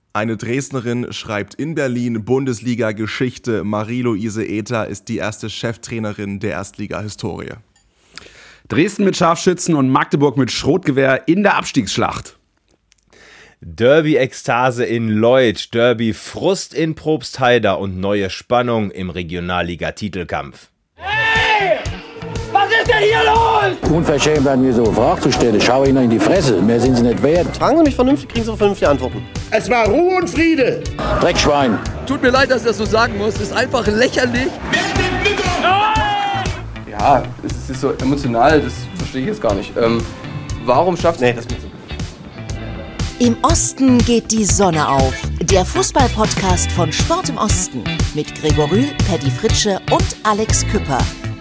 Eine Dresdnerin schreibt in Berlin Bundesliga-Geschichte. Marie-Louise Ether ist die erste Cheftrainerin der Erstliga-Historie. Dresden mit Scharfschützen und Magdeburg mit Schrotgewehr in der Abstiegsschlacht. Derby-Ekstase in Lloyd, Derby-Frust in Probstheida und neue Spannung im Regionalliga-Titelkampf. Hey! Was ist denn hier los? Unverschämt werden mir so Fragen zu stellen. Schau ihnen in die Fresse. Mehr sind sie nicht wert. Fragen Sie mich vernünftig, kriegen Sie vernünftige Antworten. Es war Ruhe und Friede. Dreckschwein. Tut mir leid, dass ich das so sagen muss. Es ist einfach lächerlich. Ja, es ist so emotional, das verstehe ich jetzt gar nicht. Warum schafft es... Nee, das muss Im Osten geht die Sonne auf. Der Fußball-Podcast von Sport im Osten. Mit Gregor Rühl, Paddy Fritsche und Alex Küpper.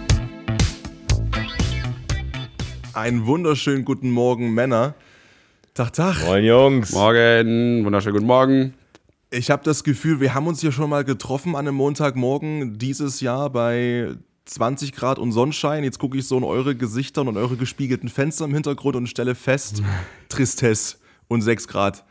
Einen wunderschönen guten Morgen, Männer. Tag. Moin, Jungs. Morgen, wunderschönen guten Morgen. Ich habe das Gefühl, wir haben uns hier schon mal getroffen an einem Montagmorgen dieses Jahr bei 20 Grad und Sonnenschein. Jetzt gucke ich so in eure Gesichter und eure gespiegelten Fenster im Hintergrund und stelle fest, Tristesse und 6 Grad.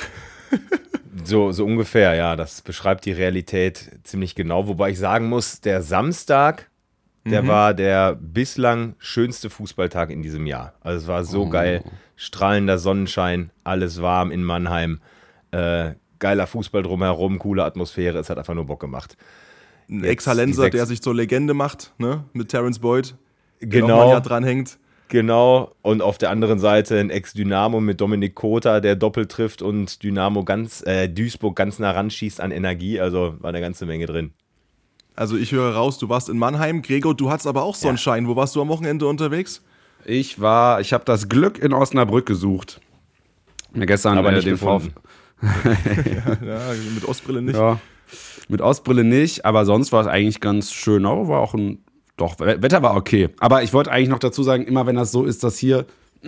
So ungefähr, ja. Das beschreibt die Realität ziemlich genau. Wobei ich sagen muss, der Samstag, der war der bislang schönste Fußballtag in diesem Jahr. Also es war so geil. Strahlender Sonnenschein, alles warm in Mannheim. Geiler Fußball drumherum, coole Atmosphäre. Es hat einfach nur Bock gemacht. Ein Exhallenser, der sich zur Legende macht, ne? Mit Terence Boyd, der genau, noch mal ein Jahr dranhängt. Genau, und auf der anderen Seite ein Ex-Dynamo mit Dominik Kota, der doppelt trifft und Duisburg ganz nah ran schießt an Energie. Also war eine ganze Menge drin. Also ich höre raus, du warst in Mannheim. Gregor, du hattest aber auch Sonnenschein. Ja. Wo warst du am Wochenende unterwegs? Ich habe das Glück in Osnabrück gesucht. Mir gestern aber nicht den gefunden. ja, mit Ostbrille nicht. Ja, mit Ostbrille nicht, aber sonst war es eigentlich ganz schön. Aber war auch Wetter war okay. Aber ich wollte eigentlich noch dazu sagen, immer wenn das so ist, dass hier,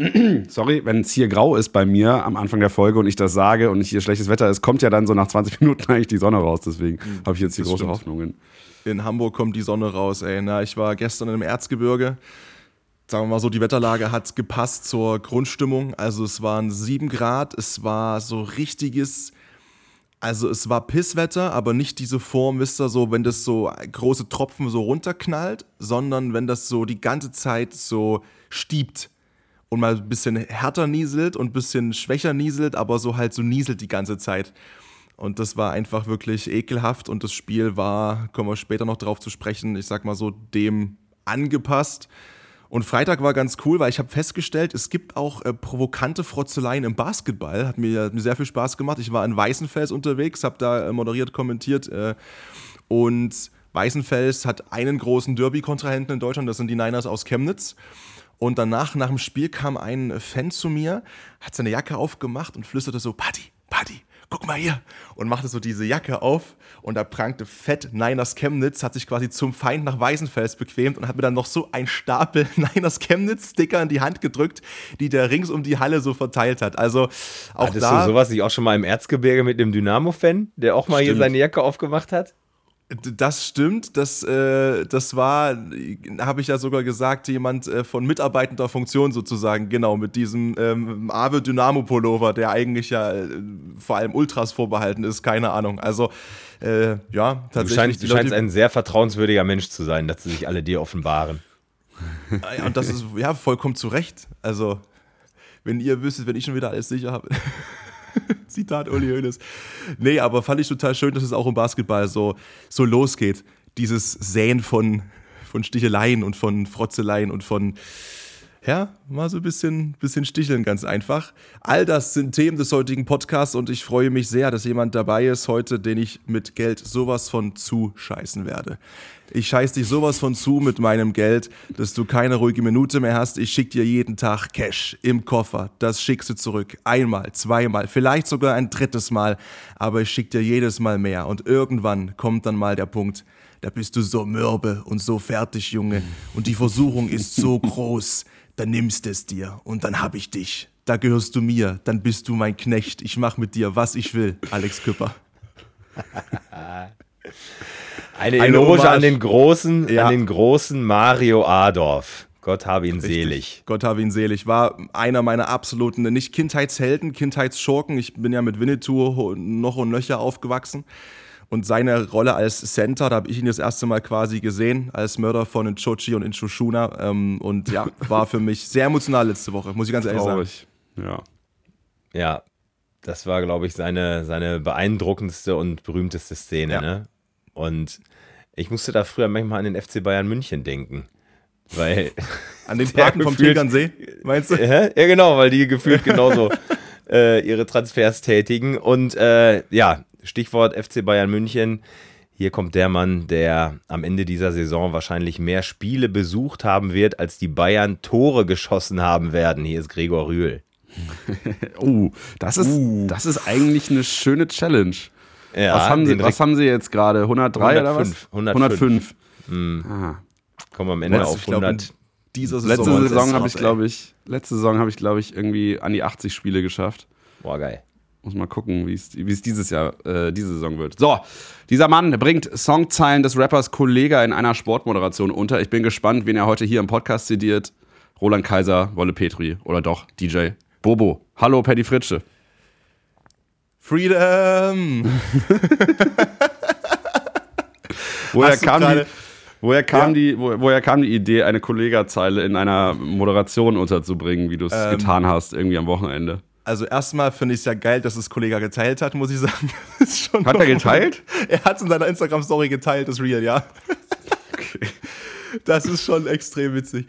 wenn es hier grau ist bei mir am Anfang der Folge und ich das sage und hier schlechtes Wetter ist, kommt ja dann so nach 20 Minuten eigentlich die Sonne raus. Deswegen habe ich jetzt die große Hoffnungen. In Hamburg kommt die Sonne raus, ey. Na, ich war gestern im Erzgebirge. Sagen wir mal so, die Wetterlage hat gepasst zur Grundstimmung. Also es waren 7 Grad, es war so richtiges, also es war Pisswetter, aber nicht diese Form, wisst ihr, so wenn das so große Tropfen so runterknallt, sondern wenn das so die ganze Zeit so stiebt und mal ein bisschen härter nieselt und ein bisschen schwächer nieselt, aber so halt so nieselt die ganze Zeit. Und das war einfach wirklich ekelhaft und das Spiel war, kommen wir später noch drauf zu sprechen, ich sag mal so, dem angepasst. Und Freitag war ganz cool, weil ich habe festgestellt, es gibt auch provokante Frotzeleien im Basketball. Hat mir sehr viel Spaß gemacht. Ich war in Weißenfels unterwegs, habe da moderiert, kommentiert. Und Weißenfels hat einen großen Derby-Kontrahenten in Deutschland, das sind die Niners aus Chemnitz. Und danach, nach dem Spiel, kam ein Fan zu mir, hat seine Jacke aufgemacht und flüsterte so, Paddy, guck mal hier. Und machte so diese Jacke auf und da prangte fett Niners Chemnitz, hat sich quasi zum Feind nach Weißenfels bequemt und hat mir dann noch so einen Stapel Niners Chemnitz-Sticker in die Hand gedrückt, die der rings um die Halle so verteilt hat. Also auch Hattest du sowas nicht auch schon mal im Erzgebirge mit dem Dynamo-Fan, der auch mal hier seine Jacke aufgemacht hat? Das stimmt, das war, habe ich ja sogar gesagt, jemand von mitarbeitender Funktion sozusagen, genau, mit diesem Awe Dynamo Pullover, der eigentlich ja vor allem Ultras vorbehalten ist, keine Ahnung. Also, ja, tatsächlich. Du scheinst ein sehr vertrauenswürdiger Mensch zu sein, dass sie sich alle dir offenbaren. Ja, und das ist, ja, vollkommen zu Recht. Also, wenn ihr wüsstet, wenn ich schon wieder alles sicher habe. Zitat Uli Hoeneß. Nee, aber fand ich total schön, dass es auch im Basketball so losgeht. Dieses Säen von Sticheleien und von Frotzeleien und von, ja, mal so ein bisschen sticheln, ganz einfach. All das sind Themen des heutigen Podcasts und ich freue mich sehr, dass jemand dabei ist heute, den ich mit Geld sowas von zuscheißen werde. Ich scheiß dich sowas von zu mit meinem Geld, dass du keine ruhige Minute mehr hast. Ich schick dir jeden Tag Cash im Koffer. Das schickst du zurück. Einmal, zweimal, vielleicht sogar ein drittes Mal. Aber ich schick dir jedes Mal mehr. Und irgendwann kommt dann mal der Punkt, da bist du so mürbe und so fertig, Junge. Und die Versuchung ist so groß. Dann nimmst es dir und dann hab ich dich. Da gehörst du mir. Dann bist du mein Knecht. Ich mach mit dir, was ich will. Alex Küpper. Eine Eloge an den großen Mario Adorf. Gott habe ihn selig. Gott habe ihn selig. War einer meiner absoluten, nicht Kindheitshelden, Kindheitsschurken. Ich bin ja mit Winnetou noch und nöcher aufgewachsen. Und seine Rolle als Center, da habe ich ihn das erste Mal quasi gesehen, als Mörder von Nschochi und Nschoshuna. Und ja, war für mich sehr emotional letzte Woche, muss ich ganz ehrlich sagen. Ja, das war, glaube ich, seine beeindruckendste und berühmteste Szene. Ja. Ne? Und ich musste da früher manchmal an den FC Bayern München denken. Weil an den Parken vom Tegernsee, meinst du? Ja, genau, weil die gefühlt genauso ihre Transfers tätigen. Und Stichwort FC Bayern München. Hier kommt der Mann, der am Ende dieser Saison wahrscheinlich mehr Spiele besucht haben wird, als die Bayern Tore geschossen haben werden. Hier ist Gregor Rühl. Das ist eigentlich eine schöne Challenge. Ja, was haben sie jetzt gerade? 103 oder was? 105. Kommen wir am Ende auf 100. Letzte Saison habe ich, glaube ich, irgendwie an die 80 Spiele geschafft. Boah, geil. Muss mal gucken, wie es diese Saison wird. So, dieser Mann bringt Songzeilen des Rappers Kollega in einer Sportmoderation unter. Ich bin gespannt, wen er heute hier im Podcast zitiert. Roland Kaiser, Wolle Petri oder doch DJ Bobo. Hallo, Paddy Fritsche. Freedom! Woher kam die Idee, eine Kollega-Zeile in einer Moderation unterzubringen, wie du es getan hast, irgendwie am Wochenende? Also erstmal finde ich es ja geil, dass es Kollega geteilt hat, muss ich sagen. Hat er geteilt? Er hat es in seiner Instagram-Story geteilt, das Real, ja. Okay. Das ist schon extrem witzig.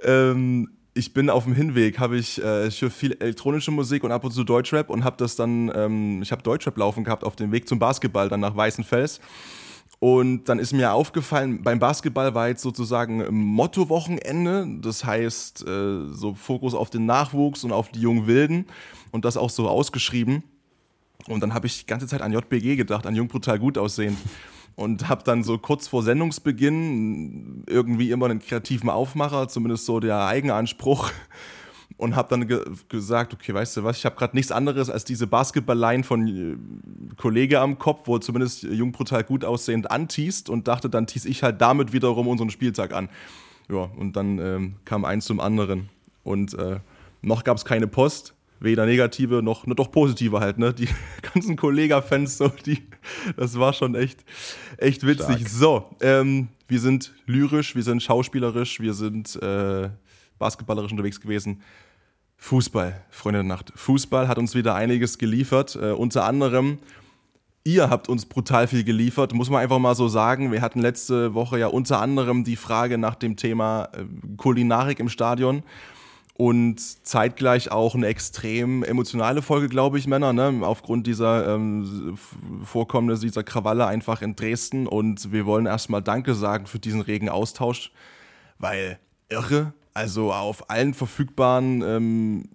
Ich bin auf dem Hinweg, ich höre viel elektronische Musik und ab und zu Deutschrap und habe das dann, ich habe Deutschrap laufen gehabt auf dem Weg zum Basketball, dann nach Weißenfels. Und dann ist mir aufgefallen, beim Basketball war jetzt sozusagen Motto-Wochenende, das heißt so Fokus auf den Nachwuchs und auf die jungen Wilden und das auch so ausgeschrieben. Und dann habe ich die ganze Zeit an JBG gedacht, an Jung Brutal Gut aussehend. Und habe dann so kurz vor Sendungsbeginn irgendwie immer einen kreativen Aufmacher, zumindest so der Eigenanspruch. Und habe dann gesagt, okay, weißt du was, ich habe gerade nichts anderes als diese Basketball-Line von Kollege am Kopf, wo zumindest Jung Brutal Gut aussehend anteast und dachte, dann tease ich halt damit wiederum unseren Spieltag an. Ja, und dann kam eins zum anderen. Und noch gab es keine Post, weder negative noch doch positive halt, ne? Die ganzen Kollega-Fans, so, das war schon echt witzig. Stark. So, wir sind lyrisch, wir sind schauspielerisch, wir sind basketballerisch unterwegs gewesen. Fußball, Freunde der Nacht. Fußball hat uns wieder einiges geliefert. Unter anderem, ihr habt uns brutal viel geliefert, muss man einfach mal so sagen. Wir hatten letzte Woche ja unter anderem die Frage nach dem Thema Kulinarik im Stadion und zeitgleich auch eine extrem emotionale Folge, glaube ich, Männer, ne? Aufgrund dieser Vorkommnisse, dieser Krawalle einfach in Dresden. Und wir wollen erstmal Danke sagen für diesen regen Austausch, weil irre. Also auf allen verfügbaren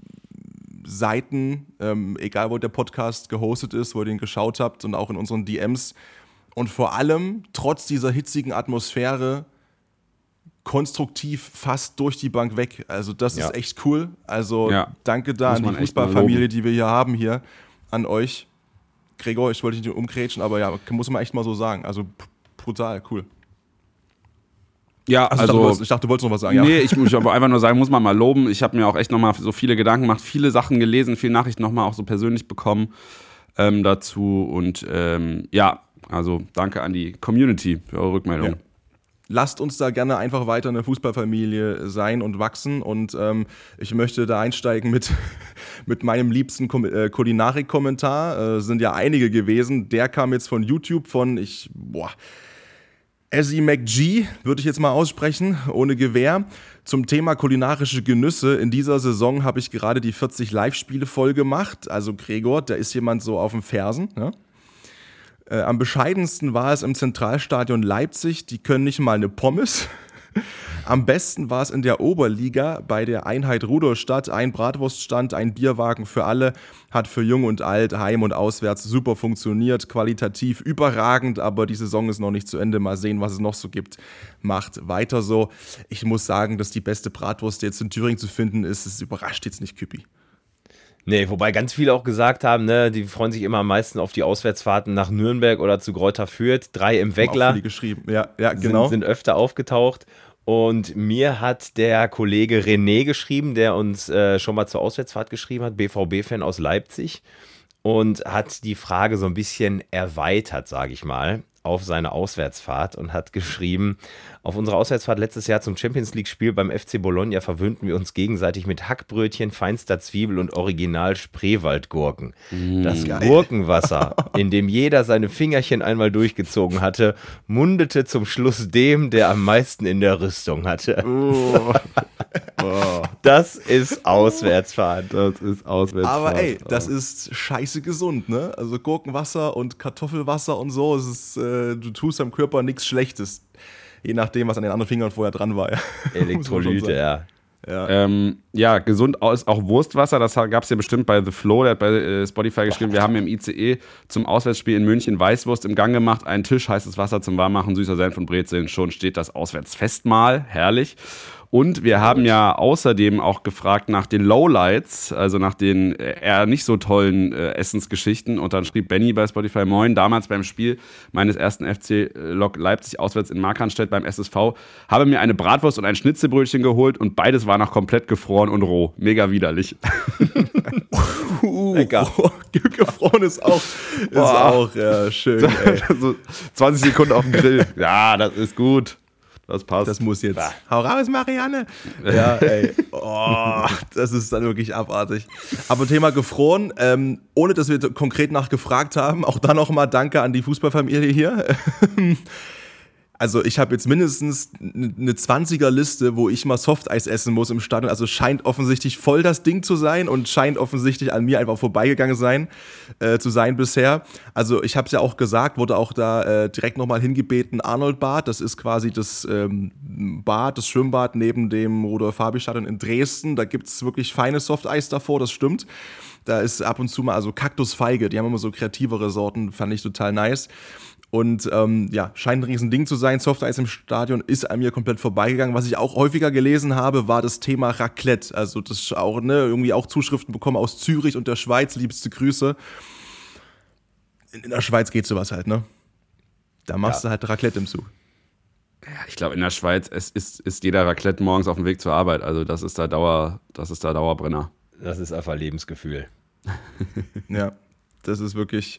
Seiten, egal wo der Podcast gehostet ist, wo ihr den geschaut habt und auch in unseren DMs. Und vor allem, trotz dieser hitzigen Atmosphäre, konstruktiv fast durch die Bank weg. Also das ist echt cool. Also danke da an die Fußballfamilie, die wir hier haben, hier an euch. Gregor, ich wollte dich nicht umgrätschen, aber ja, muss man echt mal so sagen. Also brutal, cool. Ja, also ich dachte, du wolltest noch was sagen. Nee, ich muss aber einfach nur sagen, muss man mal loben. Ich habe mir auch echt nochmal so viele Gedanken gemacht, viele Sachen gelesen, viele Nachrichten nochmal auch so persönlich bekommen dazu. Und also danke an die Community für eure Rückmeldung. Ja. Lasst uns da gerne einfach weiter eine Fußballfamilie sein und wachsen. Und ich möchte da einsteigen mit meinem liebsten Kulinarik-Kommentar. Sind ja einige gewesen. Der kam jetzt von YouTube Ezzy McG, würde ich jetzt mal aussprechen, ohne Gewehr. Zum Thema kulinarische Genüsse. In dieser Saison habe ich gerade die 40 Live-Spiele voll gemacht. Also Gregor, da ist jemand so auf den Fersen. Ne? Am bescheidensten war es im Zentralstadion Leipzig. Die können nicht mal eine Pommes. Am besten war es in der Oberliga bei der Einheit Rudolstadt. Ein Bratwurststand, ein Bierwagen für alle. Hat für Jung und Alt, Heim und Auswärts super funktioniert. Qualitativ überragend, aber die Saison ist noch nicht zu Ende. Mal sehen, was es noch so gibt. Macht weiter so. Ich muss sagen, dass die beste Bratwurst, die jetzt in Thüringen zu finden ist, es überrascht jetzt nicht Küppi. Nee, wobei ganz viele auch gesagt haben, ne, die freuen sich immer am meisten auf die Auswärtsfahrten nach Nürnberg oder zu Greuther Fürth. 3 im Weckler. Auch geschrieben. Ja, genau. Sind öfter aufgetaucht. Und mir hat der Kollege René geschrieben, der uns schon mal zur Auswärtsfahrt geschrieben hat, BVB-Fan aus Leipzig, und hat die Frage so ein bisschen erweitert, sage ich mal, auf seine Auswärtsfahrt und hat geschrieben: Auf unserer Auswärtsfahrt letztes Jahr zum Champions-League-Spiel beim FC Bologna verwöhnten wir uns gegenseitig mit Hackbrötchen, feinster Zwiebel und original Spreewaldgurken. Das Gurkenwasser, in dem jeder seine Fingerchen einmal durchgezogen hatte, mundete zum Schluss dem, der am meisten in der Rüstung hatte. Das ist Auswärtsfahren. Das ist Auswärtsfahren. Aber ey, das ist scheiße gesund, ne? Also Gurkenwasser und Kartoffelwasser und so, es ist, du tust deinem Körper nichts Schlechtes. Je nachdem, was an den anderen Fingern vorher dran war. Ja. Elektrolyte, ja. Ja, gesund ist auch Wurstwasser, das gab es ja bestimmt bei The Flow, der hat bei Spotify geschrieben, wir haben im ICE zum Auswärtsspiel in München Weißwurst im Gang gemacht, einen Tisch, heißes Wasser zum Warmmachen, süßer Senf und Brezeln, schon steht das Auswärtsfestmahl, herrlich. Und wir haben ja außerdem auch gefragt nach den Lowlights, also nach den eher nicht so tollen Essensgeschichten. Und dann schrieb Benny bei Spotify: Moin, damals beim Spiel meines ersten FC Lok Leipzig auswärts in Markranstädt beim SSV, habe mir eine Bratwurst und ein Schnitzelbrötchen geholt und beides war noch komplett gefroren und roh. Mega widerlich. Lecker. Gefroren ist auch schön. Ey. So 20 Sekunden auf dem Grill. Ja, das ist gut. Das passt. Das muss jetzt. Hau raus, Marianne! Ja, ey. Oh, das ist dann wirklich abartig. Aber Thema gefroren, ohne dass wir konkret nachgefragt haben, auch da nochmal Danke an die Fußballfamilie hier. Also ich habe jetzt mindestens eine 20er-Liste, wo ich mal Softeis essen muss im Stadion. Also scheint offensichtlich voll das Ding zu sein und scheint offensichtlich an mir einfach vorbeigegangen zu sein bisher. Also ich habe es ja auch gesagt, wurde auch da direkt nochmal hingebeten, Arnold-Bad. Das ist quasi das Bad, das Schwimmbad neben dem Rudolf-Habich-Stadion in Dresden. Da gibt es wirklich feines Softeis davor, das stimmt. Da ist ab und zu mal, also Kaktusfeige, die haben immer so kreativere Sorten, fand ich total nice. Und scheint ein Riesending zu sein. Softeis im Stadion ist an mir komplett vorbeigegangen. Was ich auch häufiger gelesen habe, war das Thema Raclette. Also das auch, irgendwie auch Zuschriften bekommen aus Zürich und der Schweiz. Liebste Grüße. In der Schweiz geht sowas halt, ne? Da machst du halt Raclette im Zug. Ja, ich glaube, in der Schweiz ist jeder Raclette morgens auf dem Weg zur Arbeit. Also das ist da Dauerbrenner. Das ist einfach Lebensgefühl. Ja, das ist wirklich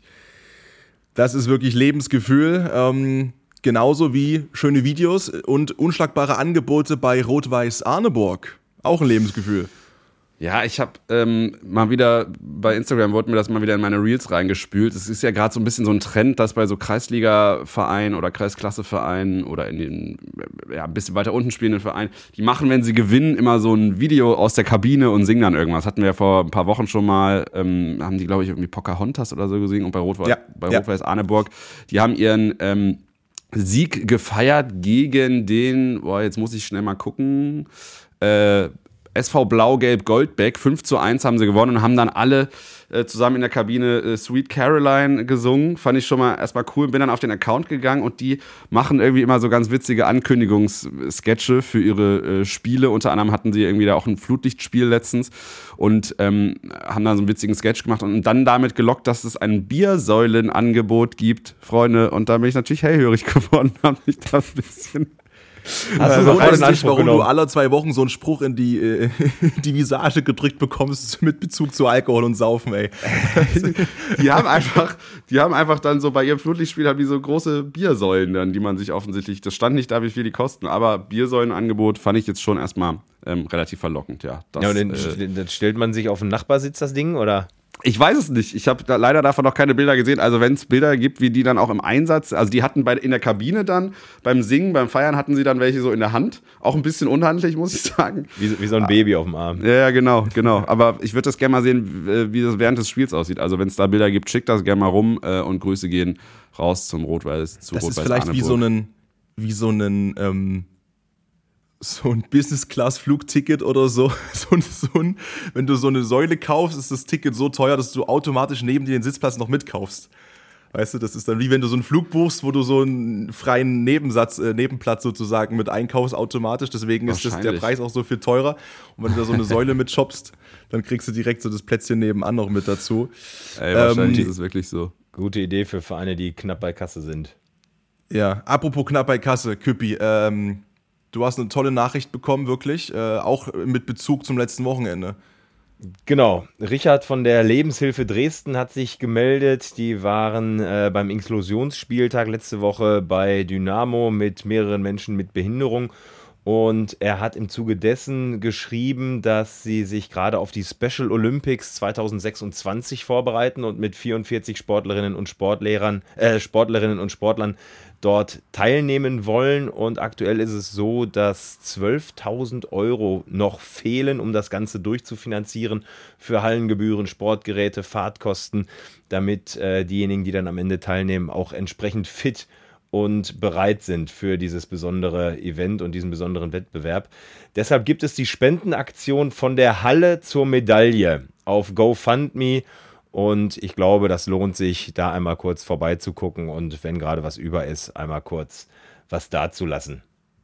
Lebensgefühl. Genauso wie schöne Videos und unschlagbare Angebote bei Rot-Weiß Arneburg. Auch ein Lebensgefühl. Ja, ich habe mal wieder bei Instagram, wurde mir das mal wieder in meine Reels reingespült. Es ist ja gerade so ein bisschen so ein Trend, dass bei so Kreisliga-Vereinen oder Kreisklasse-Vereinen oder in den ein bisschen weiter unten spielenden Vereinen, die machen, wenn sie gewinnen, immer so ein Video aus der Kabine und singen dann irgendwas. Hatten wir ja vor ein paar Wochen schon mal, haben die, glaube ich, irgendwie Pocahontas oder so gesungen und bei Rot-Weiß Arneburg, die haben ihren Sieg gefeiert gegen den, jetzt muss ich schnell mal gucken, SV Blau-Gelb-Goldbeck, 5:1 haben sie gewonnen und haben dann alle zusammen in der Kabine Sweet Caroline gesungen. Fand ich schon mal erstmal cool. Bin dann auf den Account gegangen und die machen irgendwie immer so ganz witzige Ankündigungssketche für ihre Spiele. Unter anderem hatten sie irgendwie da auch ein Flutlichtspiel letztens und haben dann so einen witzigen Sketch gemacht und dann damit gelockt, dass es ein Biersäulenangebot gibt, Freunde. Und da bin ich natürlich hellhörig geworden, habe mich da ein bisschen... Also wunderst dich, warum du alle 2 Wochen so einen Spruch in die Visage gedrückt bekommst mit Bezug zu Alkohol und Saufen, ey. Die haben einfach dann so bei ihrem Flutlichtspiel haben die so große Biersäulen dann, die man sich offensichtlich, das stand nicht da, wie viel die kosten, aber Biersäulenangebot fand ich jetzt schon erstmal relativ verlockend, ja. Und dann stellt man sich auf den Nachbarsitz das Ding, oder? Ich weiß es nicht. Ich habe leider davon noch keine Bilder gesehen. Also wenn es Bilder gibt, wie die dann auch im Einsatz, also die hatten in der Kabine dann, beim Singen, beim Feiern hatten sie dann welche so in der Hand. Auch ein bisschen unhandlich, muss ich sagen. Wie so ein Baby auf dem Arm. Ja, genau. Aber ich würde das gerne mal sehen, wie das während des Spiels aussieht. Also wenn es da Bilder gibt, schickt das gerne mal rum und Grüße gehen raus zum Rot-Weiß. Das ist vielleicht wie so ein Business-Class-Flugticket oder so. Wenn du so eine Säule kaufst, ist das Ticket so teuer, dass du automatisch neben dir den Sitzplatz noch mitkaufst. Weißt du, das ist dann wie wenn du so einen Flug buchst, wo du so einen freien Nebenplatz sozusagen mit einkaufst automatisch. Deswegen ist der Preis auch so viel teurer. Und wenn du da so eine Säule mit shoppst, dann kriegst du direkt so das Plätzchen nebenan noch mit dazu. Ey, wahrscheinlich ist es wirklich so. Gute Idee für Vereine, die knapp bei Kasse sind. Ja, apropos knapp bei Kasse, Küppi, du hast eine tolle Nachricht bekommen, wirklich, auch mit Bezug zum letzten Wochenende. Genau, Richard von der Lebenshilfe Dresden hat sich gemeldet. Die waren beim Inklusionsspieltag letzte Woche bei Dynamo mit mehreren Menschen mit Behinderung. Und er hat im Zuge dessen geschrieben, dass sie sich gerade auf die Special Olympics 2026 vorbereiten und mit 44 Sportlerinnen und Sportlern dort teilnehmen wollen. Und aktuell ist es so, dass 12.000 € noch fehlen, um das Ganze durchzufinanzieren für Hallengebühren, Sportgeräte, Fahrtkosten, damit diejenigen, die dann am Ende teilnehmen, auch entsprechend fit und bereit sind für dieses besondere Event und diesen besonderen Wettbewerb. Deshalb gibt es die Spendenaktion von der Halle zur Medaille auf GoFundMe und ich glaube, das lohnt sich, da einmal kurz vorbeizugucken und wenn gerade was über ist, einmal kurz was dazulassen.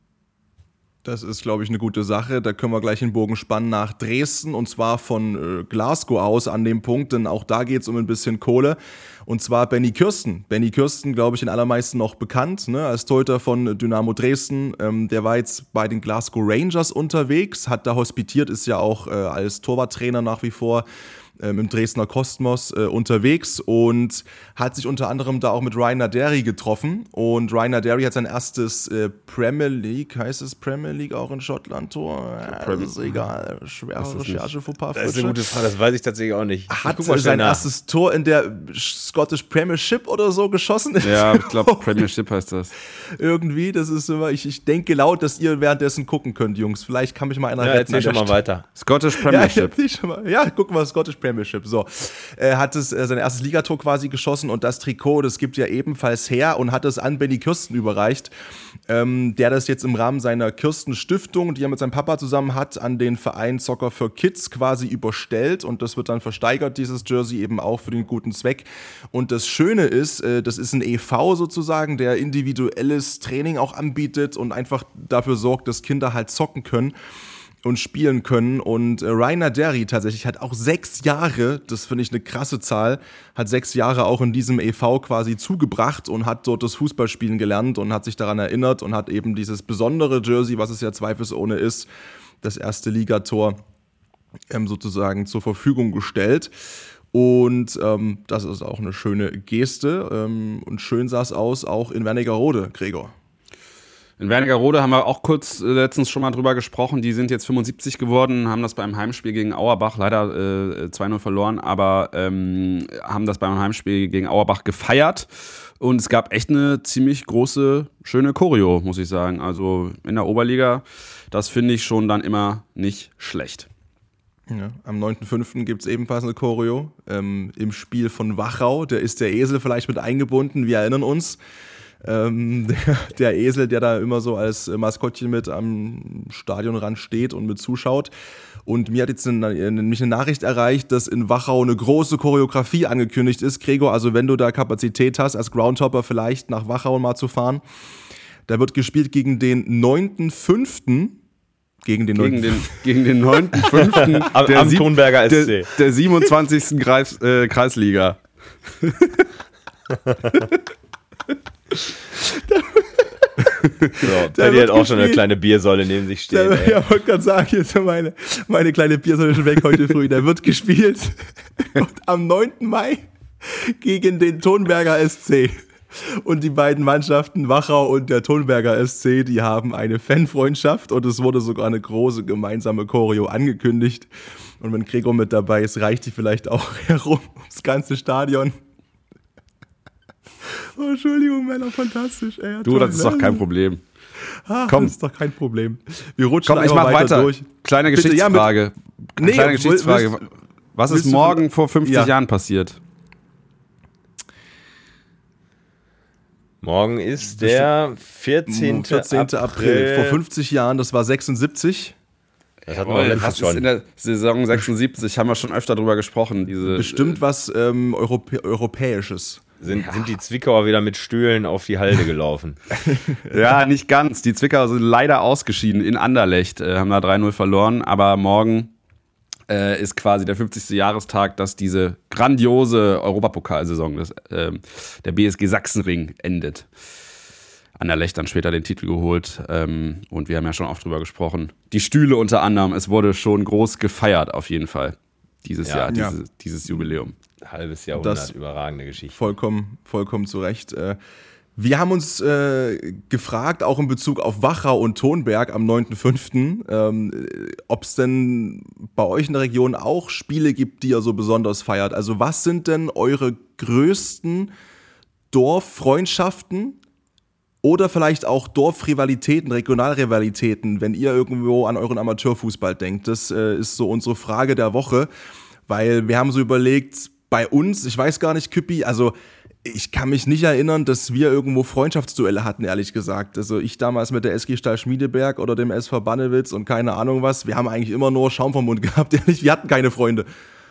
Das ist, glaube ich, eine gute Sache. Da können wir gleich den Bogen spannen nach Dresden und zwar von Glasgow aus an dem Punkt, denn auch da geht es um ein bisschen Kohle. Und zwar Benny Kirsten. Benny Kirsten, glaube ich, den allermeisten noch bekannt, ne, als Torhüter von Dynamo Dresden. Der war jetzt bei den Glasgow Rangers unterwegs, hat da hospitiert, ist ja auch als Torwarttrainer nach wie vor im Dresdner Kosmos unterwegs und hat sich unter anderem da auch mit Ryan Naderi getroffen. Und Ryan Naderi hat sein erstes Premier League, heißt es Premier League auch in Schottland Tor? Das ist egal, schwere Recherche vor ein paar Das ist eine gute Frage, das weiß ich tatsächlich auch nicht. Hat sein erstes Tor in der Scottish Premiership oder so geschossen? Ja, ich glaube Premiership heißt das. Irgendwie, das ist immer, ich denke laut, dass ihr währenddessen gucken könnt, Jungs. Vielleicht kann mich mal einer retten. Erzähl schon mal weiter. Scottish Premiership. Ja, guck mal, Scottish Premiership. So, er hat sein erstes Ligator quasi geschossen und das Trikot, das gibt ja ebenfalls her und hat es an Benny Kirsten überreicht, der das jetzt im Rahmen seiner Kirsten-Stiftung, die er mit seinem Papa zusammen hat, an den Verein Soccer for Kids quasi überstellt und das wird dann versteigert, dieses Jersey, eben auch für den guten Zweck. Und das Schöne ist, das ist ein e.V. sozusagen, der individuelles Training auch anbietet und einfach dafür sorgt, dass Kinder halt zocken können und spielen können. Und Ryan Naderi tatsächlich hat auch 6 Jahre, das finde ich eine krasse Zahl, hat 6 Jahre auch in diesem e.V. quasi zugebracht und hat dort das Fußballspielen gelernt und hat sich daran erinnert und hat eben dieses besondere Jersey, was es ja zweifelsohne ist, das erste Ligator sozusagen zur Verfügung gestellt. Und das ist auch eine schöne Geste und schön sah es aus, auch in Wernigerode, Gregor. In Wernigerode haben wir auch kurz letztens schon mal drüber gesprochen. Die sind jetzt 75 geworden, haben das beim Heimspiel gegen Auerbach leider 2-0 verloren, aber haben das beim Heimspiel gegen Auerbach gefeiert. Und es gab echt eine ziemlich große, schöne Choreo, muss ich sagen. Also in der Oberliga, das finde ich schon dann immer nicht schlecht. Ja, am 9.5. gibt es ebenfalls eine Choreo im Spiel von Wachau. Da ist der Esel vielleicht mit eingebunden, wir erinnern uns. Der Esel, der da immer so als Maskottchen mit am Stadionrand steht und mit zuschaut. Und mir hat jetzt eine Nachricht erreicht, dass in Wachau eine große Choreografie angekündigt ist. Gregor, also wenn du da Kapazität hast, als Groundhopper vielleicht nach Wachau mal zu fahren, da wird gespielt gegen den 9.5. Gegen den 9.5. am Tonberger SC. Der 27. Kreisliga. Paddy hat auch schon eine kleine Biersäule neben sich stehen. Ja, wollte gerade sagen, hier ist meine kleine Biersäule schon weg heute früh. Da wird gespielt am 9. Mai gegen den Tonberger SC. Und die beiden Mannschaften, Wachau und der Tonberger SC, die haben eine Fanfreundschaft und es wurde sogar eine große gemeinsame Choreo angekündigt. Und wenn Gregor mit dabei ist, reicht die vielleicht auch herum ums ganze Stadion. Oh, Entschuldigung, Männer, fantastisch. Ey, du, das ist doch kein Problem. Komm. Das ist doch kein Problem. Wir rutschen ich mach weiter durch. Kleine Geschichtsfrage. Geschichtsfrage. Was ist morgen vor 50 Jahren passiert? Morgen ist der 14. April. Vor 50 Jahren, das war 76. Das hatten wir letztens schon. In der Saison 76 haben wir schon öfter drüber gesprochen. Bestimmt was Europäisches. Sind die Zwickauer wieder mit Stühlen auf die Halde gelaufen? Ja, nicht ganz. Die Zwickauer sind leider ausgeschieden in Anderlecht, haben da 3-0 verloren. Aber morgen ist quasi der 50. Jahrestag, dass diese grandiose Europapokalsaison der BSG Sachsenring endet. Anderlecht dann später den Titel geholt. Und wir haben ja schon oft drüber gesprochen. Die Stühle unter anderem, es wurde schon groß gefeiert auf jeden Fall dieses Jahr, dieses Jubiläum. Halbes Jahrhundert, überragende Geschichte. Vollkommen zu Recht. Wir haben uns gefragt, auch in Bezug auf Wachau und Tonberg am 9.5., ob es denn bei euch in der Region auch Spiele gibt, die ihr so besonders feiert. Also was sind denn eure größten Dorffreundschaften oder vielleicht auch Dorfrivalitäten, Regionalrivalitäten, wenn ihr irgendwo an euren Amateurfußball denkt? Das ist so unsere Frage der Woche, weil wir haben so überlegt, bei uns, ich weiß gar nicht, Küppi, also ich kann mich nicht erinnern, dass wir irgendwo Freundschaftsduelle hatten, ehrlich gesagt. Also ich damals mit der SG Stahl Schmiedeberg oder dem SV Bannewitz und keine Ahnung was. Wir haben eigentlich immer nur Schaum vom Mund gehabt, ehrlich. Wir hatten keine Freunde.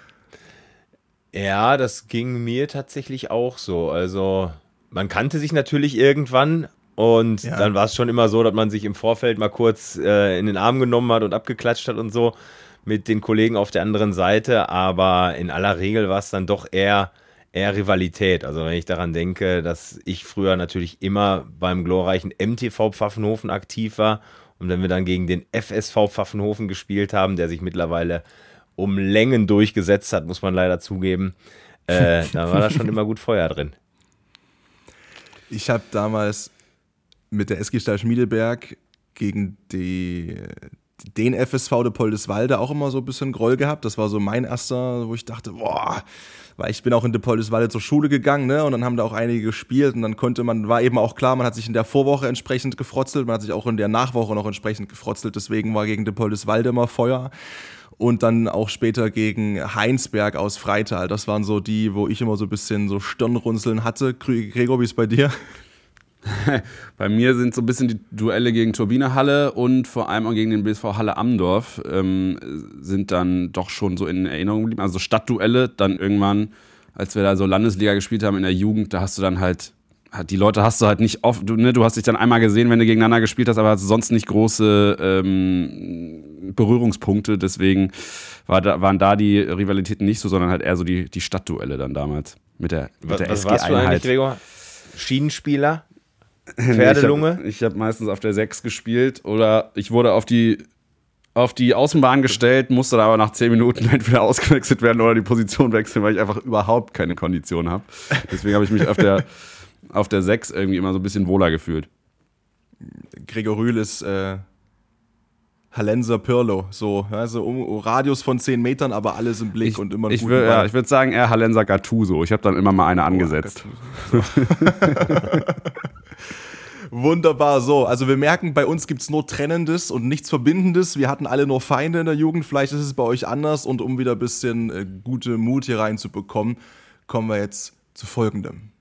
Ja, das ging mir tatsächlich auch so. Also man kannte sich natürlich irgendwann und dann war es schon immer so, dass man sich im Vorfeld mal kurz in den Arm genommen hat und abgeklatscht hat und so mit den Kollegen auf der anderen Seite. Aber in aller Regel war es dann doch eher Rivalität. Also wenn ich daran denke, dass ich früher natürlich immer beim glorreichen MTV Pfaffenhofen aktiv war und wenn wir dann gegen den FSV Pfaffenhofen gespielt haben, der sich mittlerweile um Längen durchgesetzt hat, muss man leider zugeben, da war da schon immer gut Feuer drin. Ich habe damals mit der SG Stahl Schmiedeberg gegen den FSV de Poldeswalde auch immer so ein bisschen Groll gehabt. Das war so mein erster, wo ich dachte, boah, weil ich bin auch in de Poldeswalde zur Schule gegangen, ne, und dann haben da auch einige gespielt und dann war eben auch klar, man hat sich in der Vorwoche entsprechend gefrotzelt, man hat sich auch in der Nachwoche noch entsprechend gefrotzelt, deswegen war gegen de Poldeswalde immer Feuer. Und dann auch später gegen Heinsberg aus Freital. Das waren so die, wo ich immer so ein bisschen so Stirnrunzeln hatte. Gregor, wie ist es bei dir? Bei mir sind so ein bisschen die Duelle gegen Turbine Halle und vor allem auch gegen den BSV Halle Amdorf sind dann doch schon so in Erinnerung geblieben. Also Stadtduelle, dann irgendwann, als wir da so Landesliga gespielt haben in der Jugend, da hast du dann halt, die Leute hast du halt nicht oft, du hast dich dann einmal gesehen, wenn du gegeneinander gespielt hast, aber hast sonst nicht große Berührungspunkte, deswegen waren da die Rivalitäten nicht so, sondern halt eher so die Stadtduelle dann damals mit der was warst du eigentlich, Gregor? Schienenspieler? Pferdelunge? Ich hab meistens auf der 6 gespielt oder ich wurde auf die Außenbahn gestellt, musste da aber nach 10 Minuten entweder ausgewechselt werden oder die Position wechseln, weil ich einfach überhaupt keine Kondition habe. Deswegen habe ich mich auf der 6 irgendwie immer so ein bisschen wohler gefühlt. Gregor Rühl ist Hallenser Pirlo, so, also Radius von 10 Metern, aber alles im Blick und immer einen guten Ball. Ich würde sagen eher Hallenser Gattuso. Ich habe dann immer mal eine angesetzt. Wunderbar, so. Also wir merken, bei uns gibt es nur Trennendes und nichts Verbindendes. Wir hatten alle nur Feinde in der Jugend. Vielleicht ist es bei euch anders. Und um wieder ein bisschen gute Mut hier reinzubekommen, kommen wir jetzt zu Folgendem.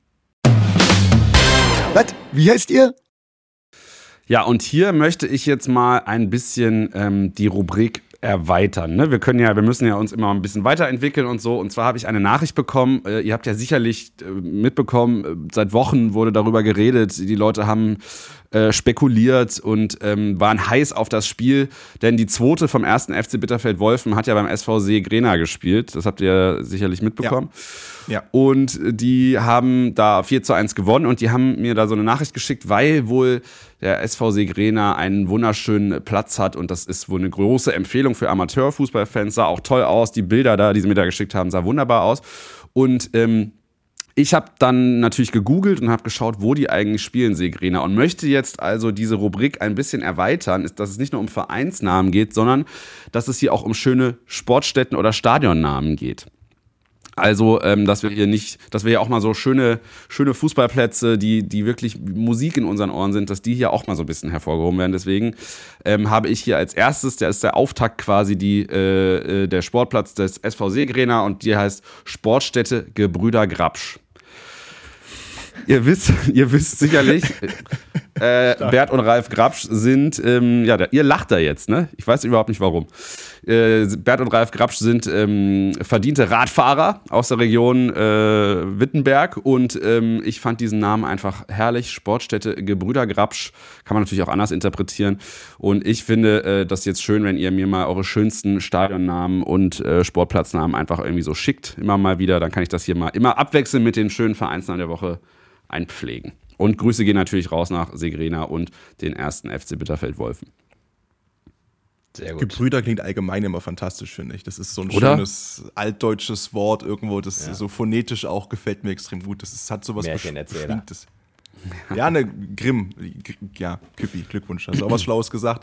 Was? Wie heißt ihr? Ja, und hier möchte ich jetzt mal ein bisschen die Rubrik erweitern. Ne? Wir müssen ja uns immer ein bisschen weiterentwickeln und so. Und zwar habe ich eine Nachricht bekommen. Ihr habt ja sicherlich mitbekommen, seit Wochen wurde darüber geredet. Die Leute haben spekuliert und waren heiß auf das Spiel. Denn die zweite vom 1. FC Bitterfeld-Wolfen hat ja beim SVC Grena gespielt. Das habt ihr sicherlich mitbekommen. Ja. Und die haben da 4:1 gewonnen und die haben mir da so eine Nachricht geschickt, weil wohl der SVC Grena einen wunderschönen Platz hat und das ist wohl eine große Empfehlung für Amateurfußballfans. Sah auch toll aus, die Bilder da, die sie mir da geschickt haben, sah wunderbar aus. Und ich habe dann natürlich gegoogelt und habe geschaut, wo die eigentlich spielen, Segrena, und möchte jetzt also diese Rubrik ein bisschen erweitern, dass es nicht nur um Vereinsnamen geht, sondern dass es hier auch um schöne Sportstätten oder Stadionnamen geht. Also, dass wir ja auch mal so schöne Fußballplätze, die wirklich Musik in unseren Ohren sind, dass die hier auch mal so ein bisschen hervorgehoben werden. Deswegen habe ich hier als erstes, der ist der Auftakt quasi, der Sportplatz des SVC Grena und die heißt Sportstätte Gebrüder Grabsch. Ihr wisst sicherlich, Bert und Ralf Grabsch sind, ihr lacht da jetzt, ne? Ich weiß überhaupt nicht warum. Bert und Ralf Grabsch sind verdiente Radfahrer aus der Region Wittenberg und ich fand diesen Namen einfach herrlich. Sportstätte Gebrüder Grabsch kann man natürlich auch anders interpretieren und ich finde das jetzt schön, wenn ihr mir mal eure schönsten Stadionnamen und Sportplatznamen einfach irgendwie so schickt, immer mal wieder, dann kann ich das hier mal immer abwechseln mit den schönen Vereinsnamen der Woche einpflegen. Und Grüße gehen natürlich raus nach Segrena und den 1. FC Bitterfeld-Wolfen. Sehr gut. Gebrüder klingt allgemein immer fantastisch, finde ich. Das ist so ein Oder? schönes altdeutsches Wort irgendwo, das so phonetisch auch gefällt mir extrem gut. Das hat sowas Beschwingtes. Ja, Grimm. Ja, Küppi, Glückwunsch. Hast du auch was Schlaues gesagt?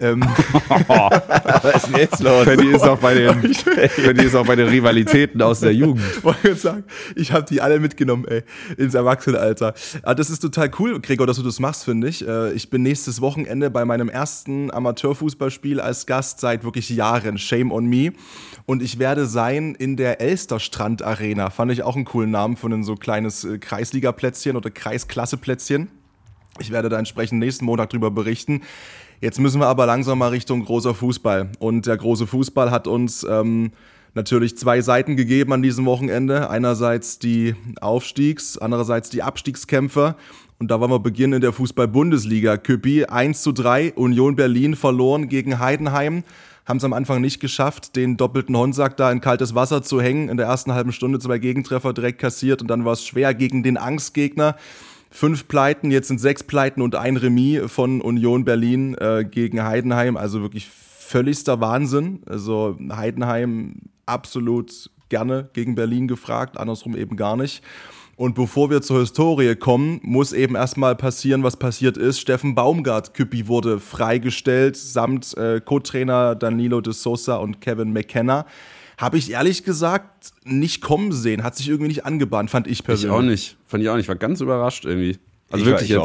Was ist denn jetzt los? Paddy ist auch bei den Rivalitäten aus der Jugend. Wollte ich sagen, ich habe die alle mitgenommen, ins Erwachsenenalter. Aber das ist total cool, Gregor, dass du das machst, finde ich. Ich bin nächstes Wochenende bei meinem ersten Amateurfußballspiel als Gast seit wirklich Jahren. Shame on me. Und ich werde sein in der Elsterstrand Arena. Fand ich auch einen coolen Namen für ein so kleines Kreisliga-Plätzchen oder Kreisklasse-Plätzchen. Ich werde da entsprechend nächsten Montag drüber berichten. Jetzt müssen wir aber langsam mal Richtung großer Fußball. Und der große Fußball hat uns natürlich 2 Seiten gegeben an diesem Wochenende. Einerseits die andererseits die Abstiegskämpfer. Und da wollen wir beginnen in der Fußball-Bundesliga. Küppi, 1:3, Union Berlin verloren gegen Heidenheim. Haben es am Anfang nicht geschafft, den doppelten Honsack da in kaltes Wasser zu hängen. In der ersten halben Stunde 2 Gegentreffer direkt kassiert und dann war es schwer gegen den Angstgegner. 5 Pleiten, jetzt sind 6 Pleiten und ein Remis von Union Berlin gegen Heidenheim. Also wirklich völligster Wahnsinn. Also Heidenheim absolut gerne gegen Berlin gefragt, andersrum eben gar nicht. Und bevor wir zur Historie kommen, muss eben erstmal passieren, was passiert ist. Steffen Baumgart, Küppi, wurde freigestellt, samt Co-Trainer Danilo de Sousa und Kevin McKenna. Habe ich ehrlich gesagt nicht kommen sehen. Hat sich irgendwie nicht angebahnt, fand ich persönlich. Fand ich auch nicht. War ganz überrascht irgendwie. Also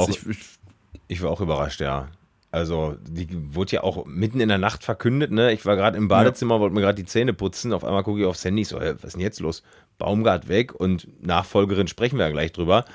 ich war auch überrascht, ja. Also die wurde ja auch mitten in der Nacht verkündet, ne? Ich war gerade im Badezimmer, wollte mir gerade die Zähne putzen. Auf einmal gucke ich aufs Handy, so, was ist denn jetzt los? Baumgart weg und Nachfolgerin sprechen wir ja gleich drüber.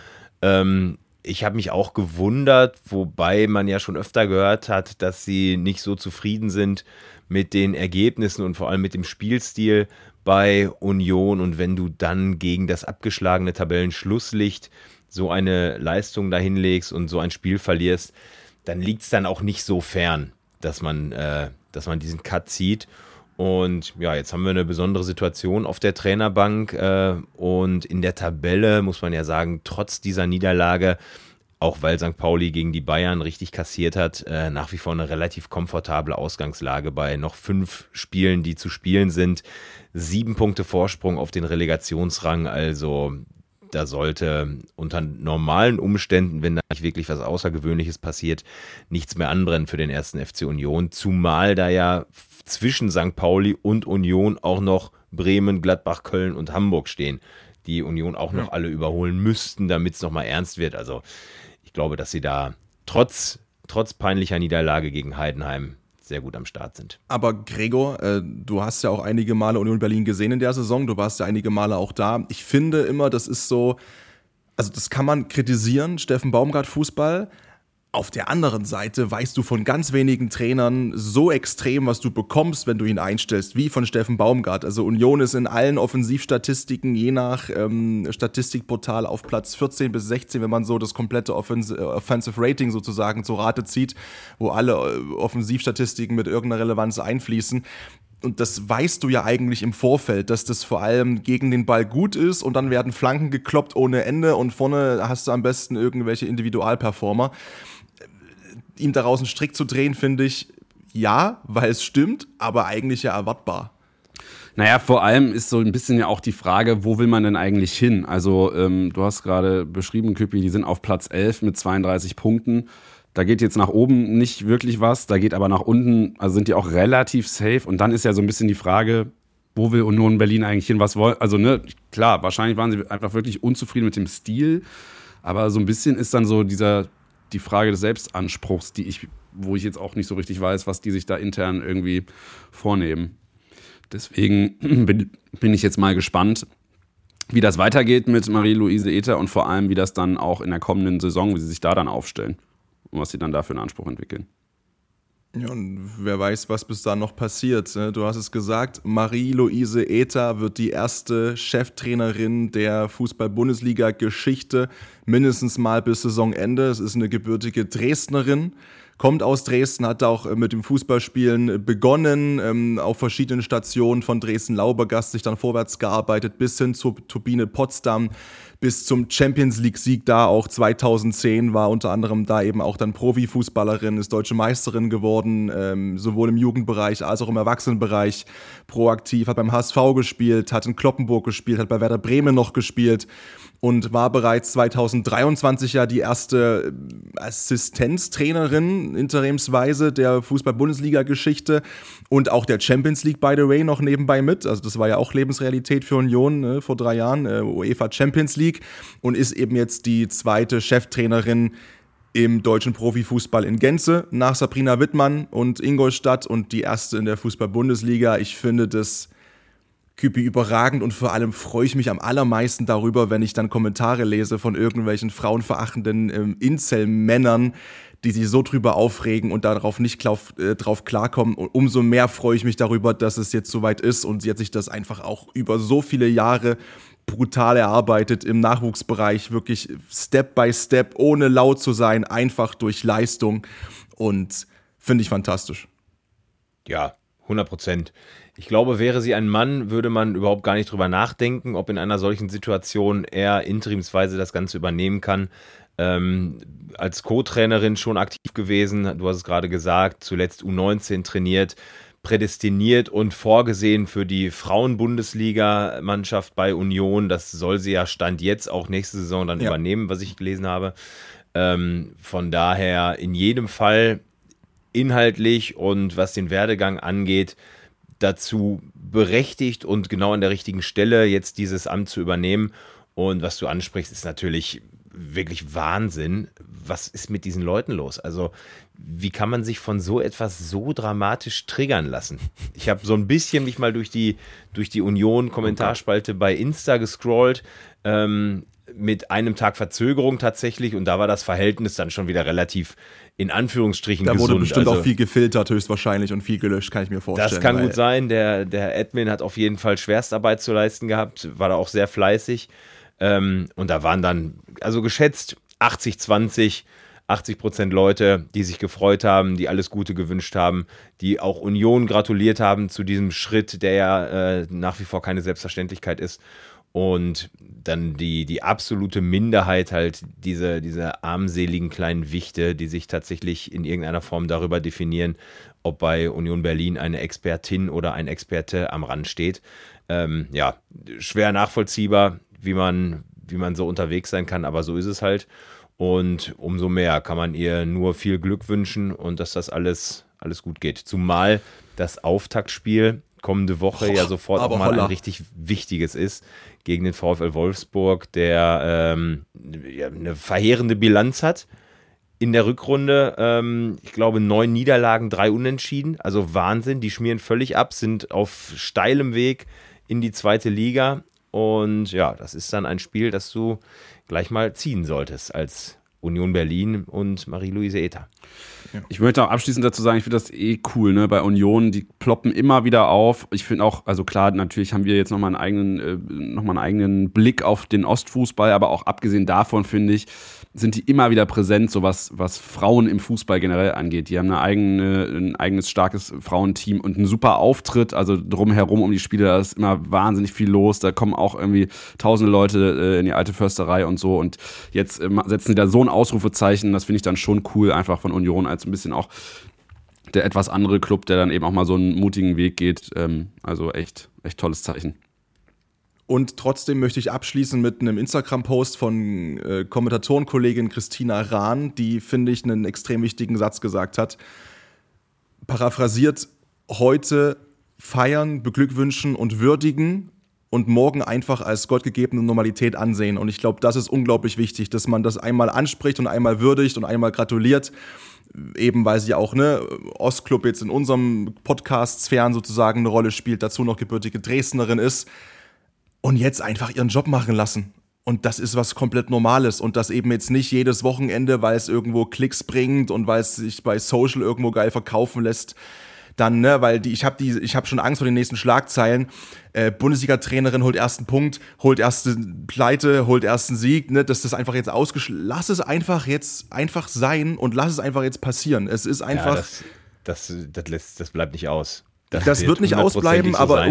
Ich habe mich auch gewundert, wobei man ja schon öfter gehört hat, dass sie nicht so zufrieden sind mit den Ergebnissen und vor allem mit dem Spielstil bei Union. Und wenn du dann gegen das abgeschlagene Tabellenschlusslicht so eine Leistung dahin legst und so ein Spiel verlierst, dann liegt es dann auch nicht so fern, dass man diesen Cut zieht. Und ja, jetzt haben wir eine besondere Situation auf der Trainerbank und in der Tabelle muss man ja sagen, trotz dieser Niederlage, auch weil St. Pauli gegen die Bayern richtig kassiert hat, nach wie vor eine relativ komfortable Ausgangslage bei noch 5 Spielen, die zu spielen sind. 7 Punkte Vorsprung auf den Relegationsrang, also da sollte unter normalen Umständen, wenn da nicht wirklich was Außergewöhnliches passiert, nichts mehr anbrennen für den 1. FC Union. Zumal da ja zwischen St. Pauli und Union auch noch Bremen, Gladbach, Köln und Hamburg stehen, die Union auch noch alle überholen müssten, damit es nochmal ernst wird. Also ich glaube, dass sie da trotz peinlicher Niederlage gegen Heidenheim sehr gut am Start sind. Aber Gregor, du hast ja auch einige Male Union Berlin gesehen in der Saison, du warst ja einige Male auch da. Ich finde immer, das ist so, also das kann man kritisieren, Steffen Baumgart Fußball. Auf der anderen Seite weißt du von ganz wenigen Trainern so extrem, was du bekommst, wenn du ihn einstellst, wie von Steffen Baumgart. Also Union ist in allen Offensivstatistiken, je nach Statistikportal, auf Platz 14 bis 16, wenn man so das komplette Offensive Rating sozusagen zur Rate zieht, wo alle Offensivstatistiken mit irgendeiner Relevanz einfließen. Und das weißt du ja eigentlich im Vorfeld, dass das vor allem gegen den Ball gut ist und dann werden Flanken gekloppt ohne Ende und vorne hast du am besten irgendwelche Individualperformer. Ihm daraus einen Strick zu drehen, finde ich, ja, weil es stimmt, aber eigentlich ja erwartbar. Naja, vor allem ist so ein bisschen ja auch die Frage, wo will man denn eigentlich hin? Also du hast gerade beschrieben, Küppi, die sind auf Platz 11 mit 32 Punkten. Da geht jetzt nach oben nicht wirklich was, da geht aber nach unten, also sind die auch relativ safe. Und dann ist ja so ein bisschen die Frage, wo will Union Berlin eigentlich hin? Was wollen? Also ne, klar, wahrscheinlich waren sie einfach wirklich unzufrieden mit dem Stil, aber so ein bisschen ist dann so die Frage des Selbstanspruchs, wo ich jetzt auch nicht so richtig weiß, was die sich da intern irgendwie vornehmen. Deswegen bin ich jetzt mal gespannt, wie das weitergeht mit Marie-Louise Ether und vor allem, wie das dann auch in der kommenden Saison, wie sie sich da dann aufstellen und was sie dann da für einen Anspruch entwickeln. Ja, und wer weiß, was bis da noch passiert. Du hast es gesagt, Marie-Louise Ether wird die erste Cheftrainerin der Fußball-Bundesliga-Geschichte, mindestens mal bis Saisonende. Es ist eine gebürtige Dresdnerin, kommt aus Dresden, hat auch mit dem Fußballspielen begonnen, auf verschiedenen Stationen von Dresden-Laubergast sich dann vorwärts gearbeitet bis hin zur Turbine Potsdam, bis zum Champions-League-Sieg da auch 2010, war unter anderem da eben auch dann Profifußballerin, ist deutsche Meisterin geworden, sowohl im Jugendbereich als auch im Erwachsenenbereich, proaktiv, hat beim HSV gespielt, hat in Cloppenburg gespielt, hat bei Werder Bremen noch gespielt und war bereits 2023 ja die erste Assistenztrainerin interimsweise der Fußball-Bundesliga-Geschichte und auch der Champions League, by the way, noch nebenbei mit. Also das war ja auch Lebensrealität für Union, ne, vor 3 Jahren, UEFA Champions League, und ist eben jetzt die zweite Cheftrainerin im deutschen Profifußball in Gänze nach Sabrina Wittmann und Ingolstadt und die erste in der Fußball-Bundesliga. Ich finde das Küppi überragend und vor allem freue ich mich am allermeisten darüber, wenn ich dann Kommentare lese von irgendwelchen frauenverachtenden Incel-Männern, die sich so drüber aufregen und darauf nicht drauf klarkommen. Und umso mehr freue ich mich darüber, dass es jetzt soweit ist und sie hat sich das einfach auch über so viele Jahre brutal erarbeitet im Nachwuchsbereich, wirklich Step by Step, ohne laut zu sein, einfach durch Leistung, und finde ich fantastisch. Ja, 100%. Ich glaube, wäre sie ein Mann, würde man überhaupt gar nicht drüber nachdenken, ob in einer solchen Situation er interimsweise das Ganze übernehmen kann. Als Co-Trainerin schon aktiv gewesen, du hast es gerade gesagt, zuletzt U19 trainiert, prädestiniert und vorgesehen für die Frauen-Bundesliga-Mannschaft bei Union. Das soll sie ja Stand jetzt auch nächste Saison dann übernehmen, was ich gelesen habe. Von daher in jedem Fall inhaltlich und was den Werdegang angeht, dazu berechtigt und genau an der richtigen Stelle jetzt dieses Amt zu übernehmen. Und was du ansprichst, ist natürlich wirklich Wahnsinn. Was ist mit diesen Leuten los? Also wie kann man sich von so etwas so dramatisch triggern lassen? Ich habe so ein bisschen mich mal durch die Union-Kommentarspalte bei Insta gescrollt, mit einem Tag Verzögerung tatsächlich, und da war das Verhältnis dann schon wieder relativ in Anführungsstrichen gesund. Da wurde bestimmt auch viel gefiltert höchstwahrscheinlich und viel gelöscht, kann ich mir vorstellen. Das kann gut sein. Der Admin hat auf jeden Fall Schwerstarbeit zu leisten gehabt, war da auch sehr fleißig. Und da waren dann, also geschätzt 80-20, 80% Leute, die sich gefreut haben, die alles Gute gewünscht haben, die auch Union gratuliert haben zu diesem Schritt, der ja nach wie vor keine Selbstverständlichkeit ist. Und dann die absolute Minderheit halt, diese armseligen kleinen Wichte, die sich tatsächlich in irgendeiner Form darüber definieren, ob bei Union Berlin eine Expertin oder ein Experte am Rand steht. Ja, schwer nachvollziehbar, wie man so unterwegs sein kann, aber so ist es halt. Und umso mehr kann man ihr nur viel Glück wünschen und dass das alles gut geht. Zumal das Auftaktspiel kommende Woche ja sofort auch mal ein richtig wichtiges ist gegen den VfL Wolfsburg, der eine verheerende Bilanz hat in der Rückrunde. Ich glaube 9 Niederlagen, 3 Unentschieden, also Wahnsinn, die schmieren völlig ab, sind auf steilem Weg in die 2. Liga, und ja, das ist dann ein Spiel, das du gleich mal ziehen solltest als Union Berlin und Marie-Louise Ether. Ich möchte auch abschließend dazu sagen, ich finde das cool, ne? Bei Union, die ploppen immer wieder auf. Ich finde auch, also klar, natürlich haben wir jetzt nochmal einen eigenen Blick auf den Ostfußball, aber auch abgesehen davon, finde ich, sind die immer wieder präsent, so was Frauen im Fußball generell angeht. Die haben ein eigenes starkes Frauenteam und einen super Auftritt, also drumherum um die Spiele, da ist immer wahnsinnig viel los, da kommen auch irgendwie tausende Leute in die alte Försterei und so, und jetzt setzen sie da so ein Ausrufezeichen, das finde ich dann schon cool, einfach von Union als ein bisschen auch der etwas andere Club, der dann eben auch mal so einen mutigen Weg geht, also echt tolles Zeichen. Und trotzdem möchte ich abschließen mit einem Instagram-Post von Kommentatorenkollegin Christina Rahn, die, finde ich, einen extrem wichtigen Satz gesagt hat. Paraphrasiert: heute feiern, beglückwünschen und würdigen und morgen einfach als gottgegebene Normalität ansehen. Und ich glaube, das ist unglaublich wichtig, dass man das einmal anspricht und einmal würdigt und einmal gratuliert. Eben weil sie auch, Ostclub jetzt in unserem Podcast-Sphären sozusagen eine Rolle spielt, dazu noch gebürtige Dresdnerin ist. Und jetzt einfach ihren Job machen lassen. Und das ist was komplett Normales. Und das eben jetzt nicht jedes Wochenende, weil es irgendwo Klicks bringt und weil es sich bei Social irgendwo geil verkaufen lässt. Dann, weil ich habe schon Angst vor den nächsten Schlagzeilen. Bundesliga-Trainerin holt ersten Punkt, holt erste Pleite, holt ersten Sieg. Dass das einfach jetzt lass es einfach jetzt einfach sein und lass es einfach jetzt passieren. Es ist einfach. Ja, das bleibt nicht aus. Das wird nicht ausbleiben, aber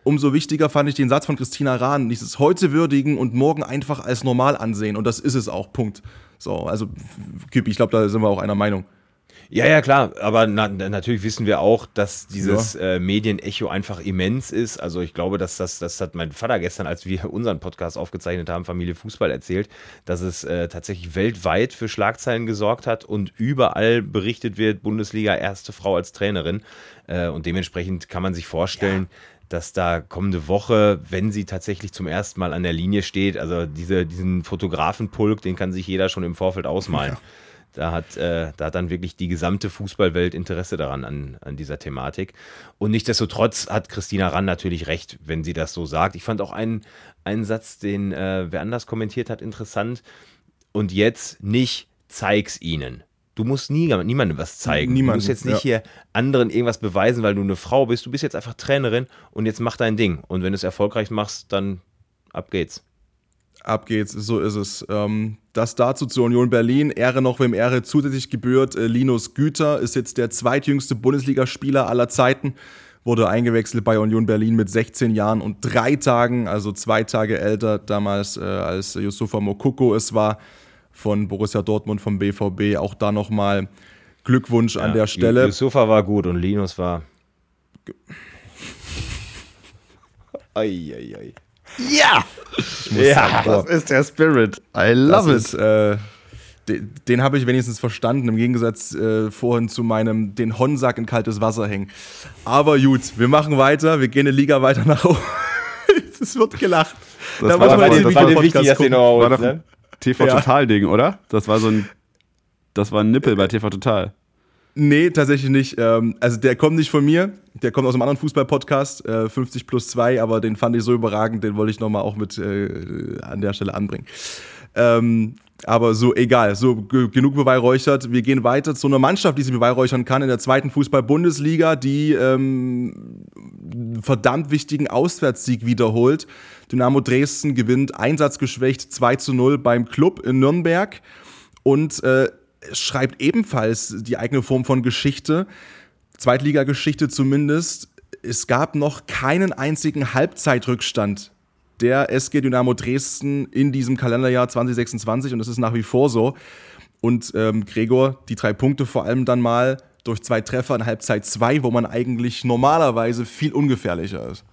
umso wichtiger fand ich den Satz von Christina Rahn, dieses heute würdigen und morgen einfach als normal ansehen. Und das ist es auch, Punkt. So, also Küppi, ich glaube, da sind wir auch einer Meinung. Ja, klar, aber natürlich wissen wir auch, dass dieses Medienecho einfach immens ist. Also ich glaube, das hat mein Vater gestern, als wir unseren Podcast aufgezeichnet haben, Familie Fußball, erzählt, dass es tatsächlich weltweit für Schlagzeilen gesorgt hat und überall berichtet wird, Bundesliga, erste Frau als Trainerin. Und dementsprechend kann man sich vorstellen, dass da kommende Woche, wenn sie tatsächlich zum ersten Mal an der Linie steht, also diesen Fotografenpulk, den kann sich jeder schon im Vorfeld ausmalen. Ja. Da hat dann wirklich die gesamte Fußballwelt Interesse daran, an dieser Thematik. Und nichtsdestotrotz hat Christina Rahn natürlich recht, wenn sie das so sagt. Ich fand auch einen Satz, den wer anders kommentiert hat, interessant. Und jetzt nicht, zeig's ihnen. Du musst niemandem was zeigen. Du musst jetzt nicht hier anderen irgendwas beweisen, weil du eine Frau bist. Du bist jetzt einfach Trainerin und jetzt mach dein Ding. Und wenn du es erfolgreich machst, dann ab geht's. Ab geht's, so ist es. Das dazu zur Union Berlin. Ehre noch, wem Ehre zusätzlich gebührt. Linus Güter ist jetzt der zweitjüngste Bundesligaspieler aller Zeiten. Wurde eingewechselt bei Union Berlin mit 16 Jahren und 3 Tagen, also 2 Tage älter damals als Yusufa Moukoko es war, von Borussia Dortmund, vom BVB. Auch da nochmal Glückwunsch an der Stelle. Yusufa war gut und Linus war... Ei. Ja! Das ist der Spirit. I love it. Den habe ich wenigstens verstanden, im Gegensatz vorhin zu meinem den Honsack in kaltes Wasser hängen. Aber gut, wir machen weiter, wir gehen eine Liga weiter nach oben. Es wird gelacht. Das war doch ein TV-Total-Ding, oder? Das war ein Nippel bei TV Total. Nee, tatsächlich nicht. Also der kommt nicht von mir, der kommt aus einem anderen Fußball-Podcast, 50+2, aber den fand ich so überragend, den wollte ich nochmal auch mit an der Stelle anbringen. Aber so egal, so genug beweihräuchert. Wir gehen weiter zu einer Mannschaft, die sich beweihräuchern kann in der 2. Fußball-Bundesliga, die verdammt wichtigen Auswärtssieg wiederholt. Dynamo Dresden gewinnt einsatzgeschwächt 2:0 beim Club in Nürnberg und schreibt ebenfalls die eigene Form von Geschichte, Zweitligageschichte zumindest. Es gab noch keinen einzigen Halbzeitrückstand der SG Dynamo Dresden in diesem Kalenderjahr 2026 und das ist nach wie vor so. Und Gregor, die 3 Punkte vor allem dann mal durch 2 Treffer in Halbzeit 2, wo man eigentlich normalerweise viel ungefährlicher ist.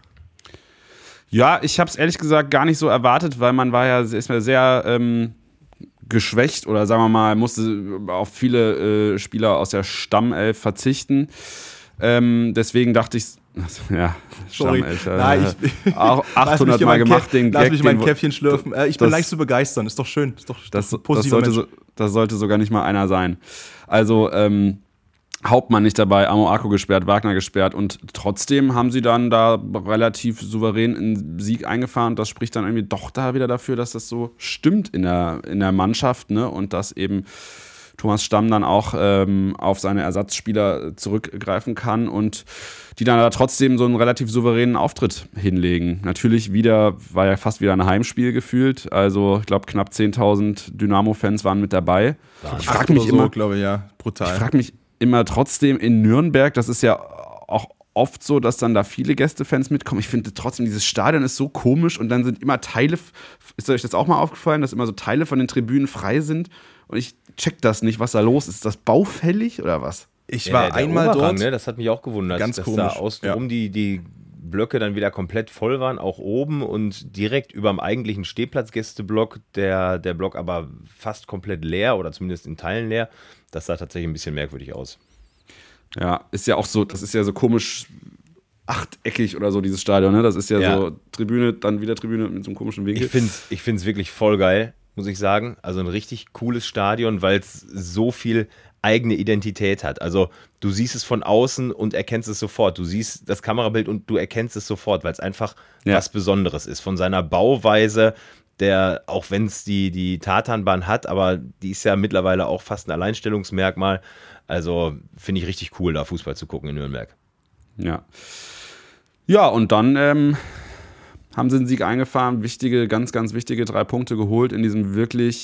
Ja, ich habe es ehrlich gesagt gar nicht so erwartet, weil man war ja sehr geschwächt oder sagen wir mal, musste auf viele Spieler aus der Stammelf verzichten. Deswegen dachte ich, ja, Stammelf. Auch 800 Mal gemacht, den Gag. Lass mich mein Käffchen schlürfen. Ich bin leicht zu begeistern, ist doch schön. Ist doch das sollte sogar nicht mal einer sein. Also, Hauptmann nicht dabei, Amoako gesperrt, Wagner gesperrt und trotzdem haben sie dann da relativ souverän einen Sieg eingefahren. Das spricht dann irgendwie doch da wieder dafür, dass das so stimmt in der Mannschaft, ne? Und dass eben Thomas Stamm dann auch auf seine Ersatzspieler zurückgreifen kann und die dann da trotzdem so einen relativ souveränen Auftritt hinlegen. Natürlich war ja fast wieder ein Heimspiel gefühlt, also ich glaube knapp 10.000 Dynamo-Fans waren mit dabei. Ich frage mich immer, glaube ich, ja, brutal. Ich frage mich immer trotzdem in Nürnberg, das ist ja auch oft so, dass dann da viele Gästefans mitkommen. Ich finde trotzdem, dieses Stadion ist so komisch und dann sind immer Teile, ist euch das auch mal aufgefallen, dass immer so Teile von den Tribünen frei sind und ich check das nicht, was da los ist. Ist das baufällig oder was? Ich war einmal dort. Ne, das hat mich auch gewundert, ganz dass komisch. Da außenrum die Blöcke dann wieder komplett voll waren, auch oben und direkt über dem eigentlichen Stehplatzgästeblock, der Block aber fast komplett leer oder zumindest in Teilen leer. Das sah tatsächlich ein bisschen merkwürdig aus. Ja, ist ja auch so, das ist ja so komisch achteckig oder so, dieses Stadion, ne? Das ist ja so Tribüne, dann wieder Tribüne mit so einem komischen Winkel. Ich find's wirklich voll geil, muss ich sagen. Also ein richtig cooles Stadion, weil es so viel eigene Identität hat. Also du siehst es von außen und erkennst es sofort. Du siehst das Kamerabild und du erkennst es sofort, weil es einfach was Besonderes ist. Von seiner Bauweise, auch wenn es die Tatanbahn hat, aber die ist ja mittlerweile auch fast ein Alleinstellungsmerkmal. Also finde ich richtig cool, da Fußball zu gucken in Nürnberg. Ja. Ja, und dann haben sie einen Sieg eingefahren, ganz, ganz wichtige 3 Punkte geholt in diesem wirklich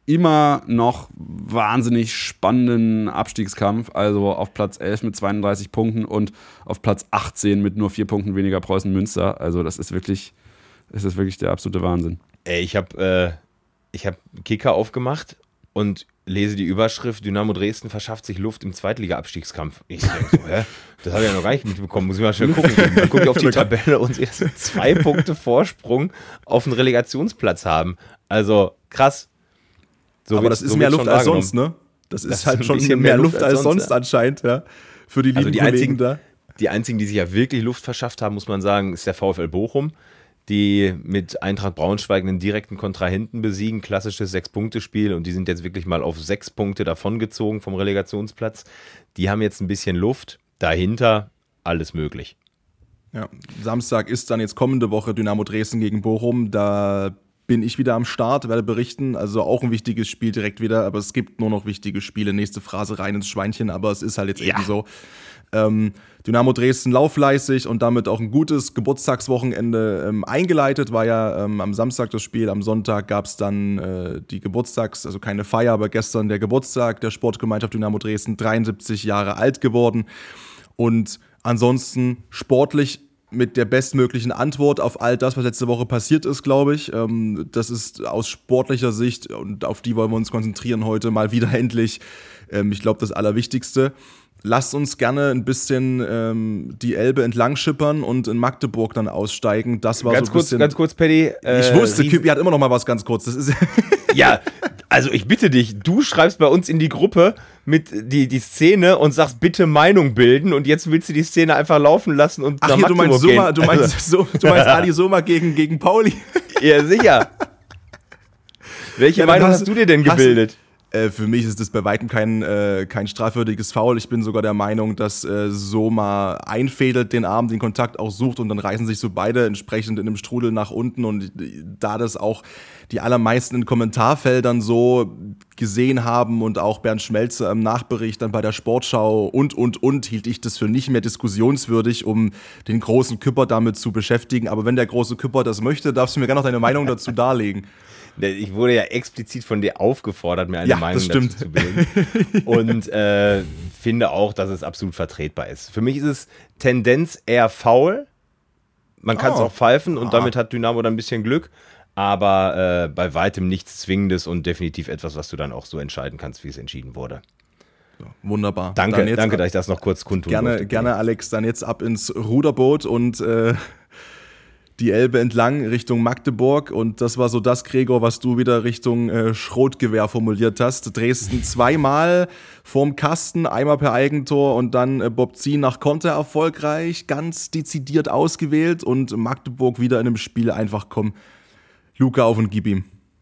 immer noch wahnsinnig spannenden Abstiegskampf. Also auf Platz 11 mit 32 Punkten und auf Platz 18 mit nur 4 Punkten weniger Preußen Münster. Also das ist wirklich der absolute Wahnsinn. Ey, ich hab Kicker aufgemacht und lese die Überschrift: Dynamo Dresden verschafft sich Luft im Zweitliga-Abstiegskampf. Ich denke so, das habe ich ja noch gar nicht mitbekommen, muss ich mal schnell gucken. Dann gucke ich auf die Tabelle und erst 2 Punkte Vorsprung auf den Relegationsplatz haben. Also krass. So aber das ist mehr Luft als sonst, ne? Das ist halt schon mehr Luft als sonst anscheinend, ja. Für die lieben Kollegen da. Die einzigen, die sich ja wirklich Luft verschafft haben, muss man sagen, ist der VfL Bochum, die mit Eintracht Braunschweig einen direkten Kontrahenten besiegen. Klassisches 6-Punkte-Spiel und die sind jetzt wirklich mal auf 6 Punkte davongezogen vom Relegationsplatz. Die haben jetzt ein bisschen Luft. Dahinter alles möglich. Ja, Samstag ist dann jetzt kommende Woche Dynamo Dresden gegen Bochum. Da bin ich wieder am Start, werde berichten. Also auch ein wichtiges Spiel direkt wieder, aber es gibt nur noch wichtige Spiele. Nächste Phrase rein ins Schweinchen, aber es ist halt jetzt eben so. Dynamo Dresden lauffleißig und damit auch ein gutes Geburtstagswochenende eingeleitet. War ja am Samstag das Spiel, am Sonntag gab es dann die also keine Feier, aber gestern der Geburtstag der Sportgemeinschaft Dynamo Dresden, 73 Jahre alt geworden. Und ansonsten sportlich mit der bestmöglichen Antwort auf all das, was letzte Woche passiert ist, glaube ich. Das ist aus sportlicher Sicht, und auf die wollen wir uns konzentrieren heute mal wieder endlich, ich glaube, das Allerwichtigste. Lasst uns gerne ein bisschen die Elbe entlang schippern und in Magdeburg dann aussteigen. Das war ganz so ein bisschen... Ganz kurz, Paddy. Ich wusste, Küppi hat immer noch mal was ganz kurz. Das ist ja, also ich bitte dich, du schreibst bei uns in die Gruppe mit die Szene und sagst, bitte Meinung bilden, und jetzt willst du die Szene einfach laufen lassen und nach Magdeburg gehen. Du meinst Ali Soma gegen Pauli? Ja, sicher. Welche Meinung hast du dir denn gebildet? Für mich ist das bei weitem kein strafwürdiges Foul. Ich bin sogar der Meinung, dass Soma einfädelt den Arm, den Kontakt auch sucht, und dann reißen sich so beide entsprechend in einem Strudel nach unten. Und da das auch die allermeisten in Kommentarfeldern so gesehen haben und auch Bernd Schmelzer im Nachbericht dann bei der Sportschau und, hielt ich das für nicht mehr diskussionswürdig, um den großen Küpper damit zu beschäftigen. Aber wenn der große Küpper das möchte, darfst du mir gerne noch deine Meinung dazu darlegen. Ich wurde ja explizit von dir aufgefordert, mir eine Meinung dazu zu bilden. Und finde auch, dass es absolut vertretbar ist. Für mich ist es Tendenz eher faul. Man kann es auch pfeifen und damit hat Dynamo dann ein bisschen Glück. Aber bei weitem nichts Zwingendes und definitiv etwas, was du dann auch so entscheiden kannst, wie es entschieden wurde. Wunderbar. Danke, dass ich das noch kurz kundtun durfte. Gerne, Alex, dann jetzt ab ins Ruderboot und die Elbe entlang Richtung Magdeburg. Und das war so das, Gregor, was du wieder Richtung Schrotgewehr formuliert hast. Dresden zweimal vorm Kasten, einmal per Eigentor und dann Bob Zien nach Konter erfolgreich, ganz dezidiert ausgewählt, und Magdeburg wieder in einem Spiel einfach komm, Luca auf und gib ihm.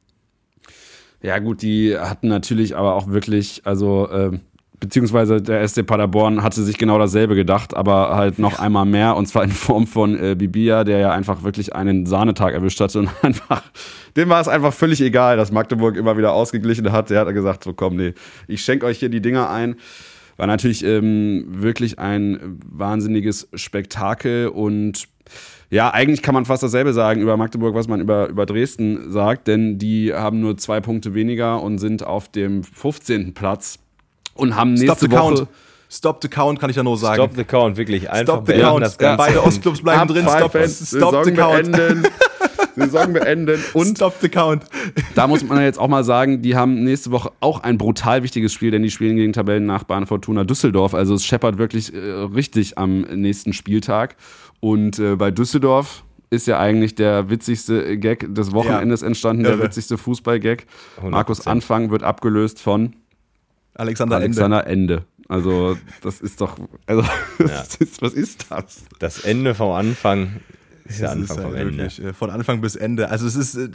Ja gut, die hatten natürlich aber auch wirklich, beziehungsweise der SC Paderborn hatte sich genau dasselbe gedacht, aber halt noch einmal mehr, und zwar in Form von Bibia, der ja einfach wirklich einen Sahnetag erwischt hatte und dem war es einfach völlig egal, dass Magdeburg immer wieder ausgeglichen hat. Der hat gesagt, so komm, nee, ich schenke euch hier die Dinger ein. War natürlich wirklich ein wahnsinniges Spektakel, und ja, eigentlich kann man fast dasselbe sagen über Magdeburg, was man über Dresden sagt, denn die haben nur 2 Punkte weniger und sind auf dem 15. Platz. Und haben nächste Woche... Stop the count, kann ich ja nur sagen. Stop the count, wirklich. Einfach Stop the count. Das Ganze. Beide Ostclubs bleiben drin. Stop the count. Saison beenden. Und Stop the count. Da muss man jetzt auch mal sagen, die haben nächste Woche auch ein brutal wichtiges Spiel, denn die spielen gegen Tabellennachbarn Fortuna Düsseldorf. Also es scheppert wirklich richtig am nächsten Spieltag. Und bei Düsseldorf ist ja eigentlich der witzigste Gag des Wochenendes entstanden, der witzigste Fußball-Gag. 100%. Markus Anfang wird abgelöst von Alexander Ende. Also, das ist doch. Also, was ist das? Das Ende vom Anfang ist der Anfang vom Ende. Wirklich, von Anfang bis Ende. Also, es ist,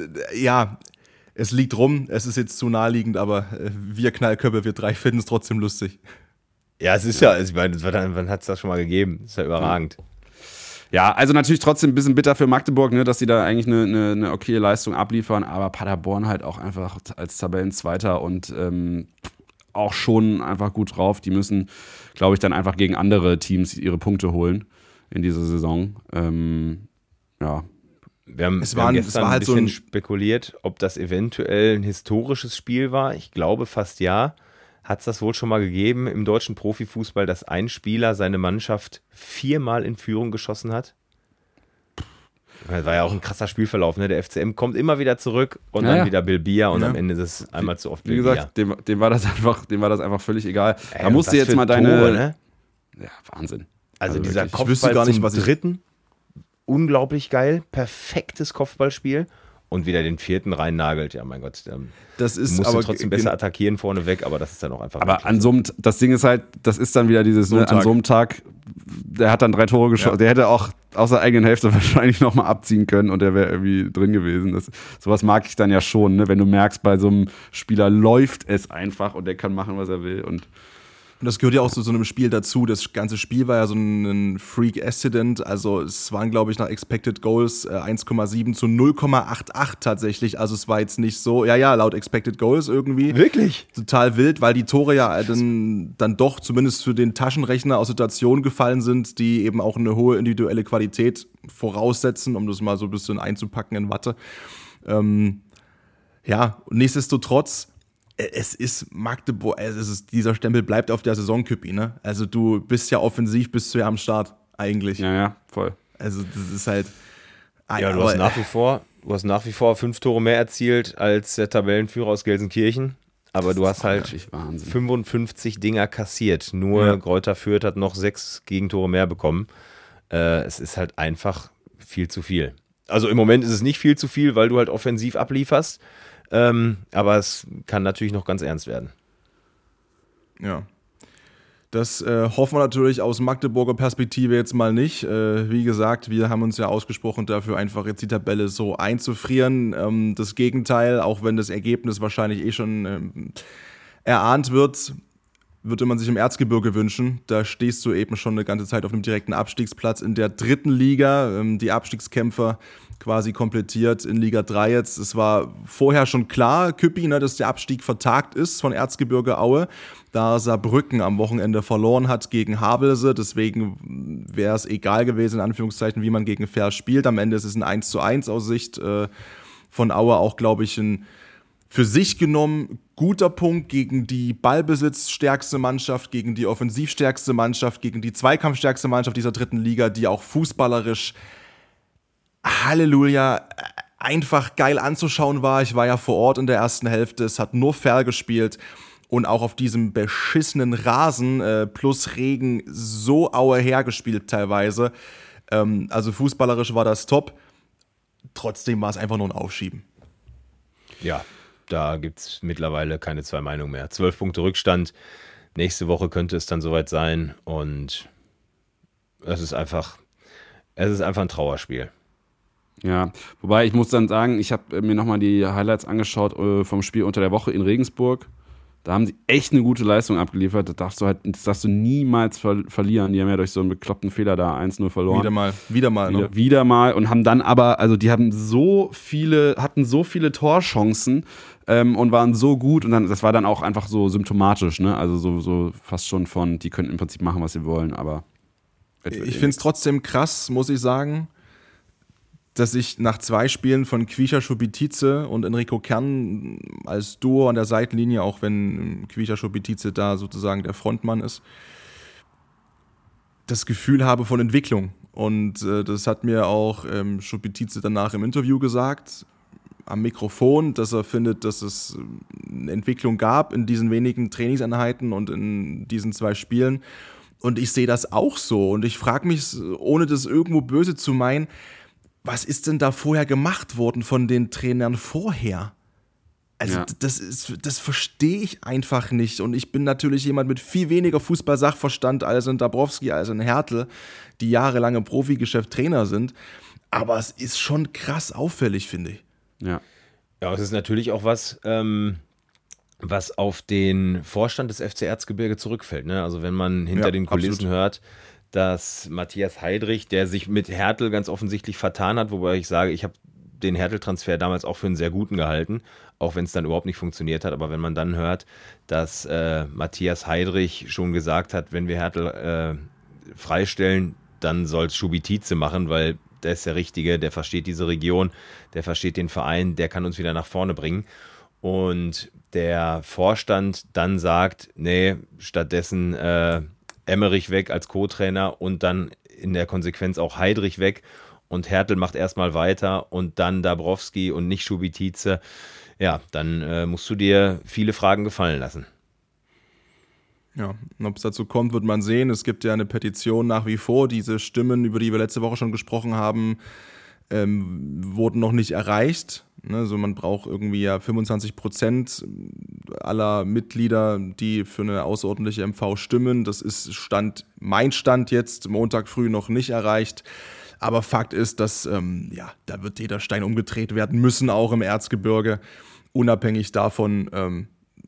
es liegt rum. Es ist jetzt zu naheliegend, aber wir Knallköpfe, wir drei finden es trotzdem lustig. Ja, es ist ich meine, wann hat es das schon mal gegeben? Das ist ja überragend. Ja, also natürlich trotzdem ein bisschen bitter für Magdeburg, ne, dass sie da eigentlich eine okaye Leistung abliefern, aber Paderborn halt auch einfach als Tabellenzweiter und auch schon einfach gut drauf. Die müssen, glaube ich, dann einfach gegen andere Teams ihre Punkte holen in dieser Saison. Wir haben gestern ein bisschen spekuliert, ob das eventuell ein historisches Spiel war. Ich glaube fast ja. Hat es das wohl schon mal gegeben im deutschen Profifußball, dass ein Spieler seine Mannschaft 4-mal in Führung geschossen hat? Das war ja auch ein krasser Spielverlauf. Ne? Der FCM kommt immer wieder zurück und dann wieder Bill Bier und am Ende ist es einmal zu oft Bill Bier. Wie gesagt, dem war das einfach völlig egal. Ey, da musst du jetzt mal deine... Tore, ne? Ja, Wahnsinn. Also dieser wirklich. Kopfball zum dritten, unglaublich geil, perfektes Kopfballspiel und wieder den vierten reinnagelt. Ja, mein Gott, das ist musst aber du trotzdem besser attackieren vorneweg, aber das ist dann auch einfach... Aber an so einem, das Ding ist halt, das ist dann wieder dieses, ne, an so einem Tag, der hat dann 3 Tore geschossen, der hätte auch aus der eigenen Hälfte wahrscheinlich nochmal abziehen können und der wäre irgendwie drin gewesen. Sowas mag ich dann ja schon, ne? Wenn du merkst, bei so einem Spieler läuft es einfach und der kann machen, was er will. Und das gehört ja auch zu so einem Spiel dazu. Das ganze Spiel war ja so ein Freak-Accident. Also es waren, glaube ich, nach Expected Goals 1,7 zu 0,88 tatsächlich. Also es war jetzt nicht so, laut Expected Goals irgendwie. Wirklich? Total wild, weil die Tore ja dann doch zumindest für den Taschenrechner aus Situationen gefallen sind, die eben auch eine hohe individuelle Qualität voraussetzen, um das mal so ein bisschen einzupacken in Watte. Nichtsdestotrotz, es ist Magdeburg, dieser Stempel bleibt auf der Saison, Küppi, ne? Also du bist ja offensiv, bist du ja am Start eigentlich. Ja, voll. Also das ist halt... Ja, du hast nach wie vor 5 Tore mehr erzielt als der Tabellenführer aus Gelsenkirchen, aber du hast halt 55 Dinger kassiert. Nur Greuther Fürth hat noch 6 Gegentore mehr bekommen. Es ist halt einfach viel zu viel. Also im Moment ist es nicht viel zu viel, weil du halt offensiv ablieferst. Aber es kann natürlich noch ganz ernst werden. Ja. Das hoffen wir natürlich aus Magdeburger Perspektive jetzt mal nicht. Wie gesagt, wir haben uns ja ausgesprochen dafür, einfach jetzt die Tabelle so einzufrieren. Das Gegenteil, auch wenn das Ergebnis wahrscheinlich schon erahnt wird, würde man sich im Erzgebirge wünschen. Da stehst du eben schon eine ganze Zeit auf einem direkten Abstiegsplatz in der 3. Liga. Die Abstiegskämpfer quasi komplettiert in Liga 3 jetzt. Es war vorher schon klar, Küppi, ne, dass der Abstieg vertagt ist von Erzgebirge Aue, da Saarbrücken am Wochenende verloren hat gegen Havelse. Deswegen wäre es egal gewesen, in Anführungszeichen, wie man gegen Vers spielt. Am Ende ist es ein 1:1 aus Sicht von Aue, auch, glaube ich, ein für sich genommen guter Punkt gegen die ballbesitzstärkste Mannschaft, gegen die offensivstärkste Mannschaft, gegen die zweikampfstärkste Mannschaft dieser 3. Liga, die auch fußballerisch, Halleluja, einfach geil anzuschauen war. Ich war ja vor Ort in der ersten Hälfte, es hat nur fair gespielt und auch auf diesem beschissenen Rasen plus Regen so Aue hergespielt teilweise. Also fußballerisch war das top. Trotzdem war es einfach nur ein Aufschieben. Ja, da gibt es mittlerweile keine 2 Meinungen mehr. 12 Punkte Rückstand. Nächste Woche könnte es dann soweit sein. Und es ist einfach ein Trauerspiel. Ja, wobei ich muss dann sagen, ich habe mir nochmal die Highlights angeschaut vom Spiel unter der Woche in Regensburg. Da haben sie echt eine gute Leistung abgeliefert. Das darfst du niemals verlieren. Die haben ja durch so einen bekloppten Fehler da 1-0 verloren. Wieder mal. Und haben dann aber, also die hatten so viele Torchancen und waren so gut. Und dann, das war dann auch einfach so symptomatisch, ne? Also so fast schon von, die können im Prinzip machen, was sie wollen, aber... Ich finde es trotzdem krass, muss ich sagen, dass ich nach 2 Spielen von Kwischa Schubitice und Enrico Kern als Duo an der Seitenlinie, auch wenn Kwischa Schubitice da sozusagen der Frontmann ist, das Gefühl habe von Entwicklung. Und das hat mir auch Schubitice danach im Interview gesagt, am Mikrofon, dass er findet, dass es eine Entwicklung gab in diesen wenigen Trainingseinheiten und in diesen 2 Spielen. Und ich sehe das auch so. Und ich frage mich, ohne das irgendwo böse zu meinen, was ist denn da vorher gemacht worden von den Trainern vorher? Also das verstehe ich einfach nicht. Und ich bin natürlich jemand mit viel weniger Fußball-Sachverstand als ein Dabrowski, als ein Hertel, die jahrelang im Profigeschäft Trainer sind. Aber es ist schon krass auffällig, finde ich. Ja, es ist natürlich auch was auf den Vorstand des FC Erzgebirge zurückfällt. Ne? Also wenn man hinter den Kulissen hört, dass Matthias Heidrich, der sich mit Hertel ganz offensichtlich vertan hat, wobei ich sage, ich habe den Hertel-Transfer damals auch für einen sehr guten gehalten, auch wenn es dann überhaupt nicht funktioniert hat. Aber wenn man dann hört, dass Matthias Heidrich schon gesagt hat, wenn wir Hertel freistellen, dann soll es Schubitice machen, weil der ist der Richtige, der versteht diese Region, der versteht den Verein, der kann uns wieder nach vorne bringen. Und der Vorstand dann sagt, nee, stattdessen Emmerich weg als Co-Trainer und dann in der Konsequenz auch Heidrich weg und Hertel macht erstmal weiter und dann Dabrowski und nicht Schubitice, ja, dann musst du dir viele Fragen gefallen lassen. Ja, und ob es dazu kommt, wird man sehen. Es gibt ja eine Petition nach wie vor. Diese Stimmen, über die wir letzte Woche schon gesprochen haben, wurden noch nicht erreicht. Also man braucht irgendwie ja 25% aller Mitglieder, die für eine außerordentliche MV stimmen. Das ist mein Stand jetzt, Montag früh noch nicht erreicht. Aber Fakt ist, dass da wird jeder Stein umgedreht werden müssen, auch im Erzgebirge, unabhängig davon,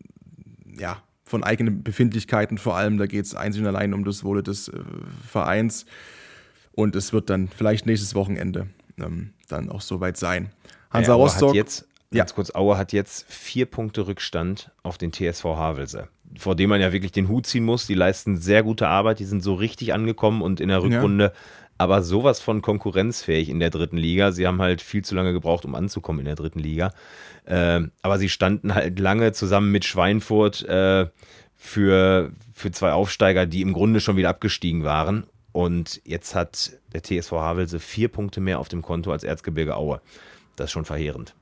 von eigenen Befindlichkeiten vor allem. Da geht es einzig und allein um das Wohle des Vereins. Und es wird dann vielleicht nächstes Wochenende dann auch soweit sein. Hansa Rostock. Aue hat jetzt 4 Punkte Rückstand auf den TSV Havelse, vor dem man ja wirklich den Hut ziehen muss. Die leisten sehr gute Arbeit, die sind so richtig angekommen und in der Rückrunde aber sowas von konkurrenzfähig in der 3. Liga. Sie haben halt viel zu lange gebraucht, um anzukommen in der 3. Liga. Aber sie standen halt lange zusammen mit Schweinfurt für 2 Aufsteiger, die im Grunde schon wieder abgestiegen waren. Und jetzt hat der TSV Havelse 4 Punkte mehr auf dem Konto als Erzgebirge Aue. Das ist schon verheerend.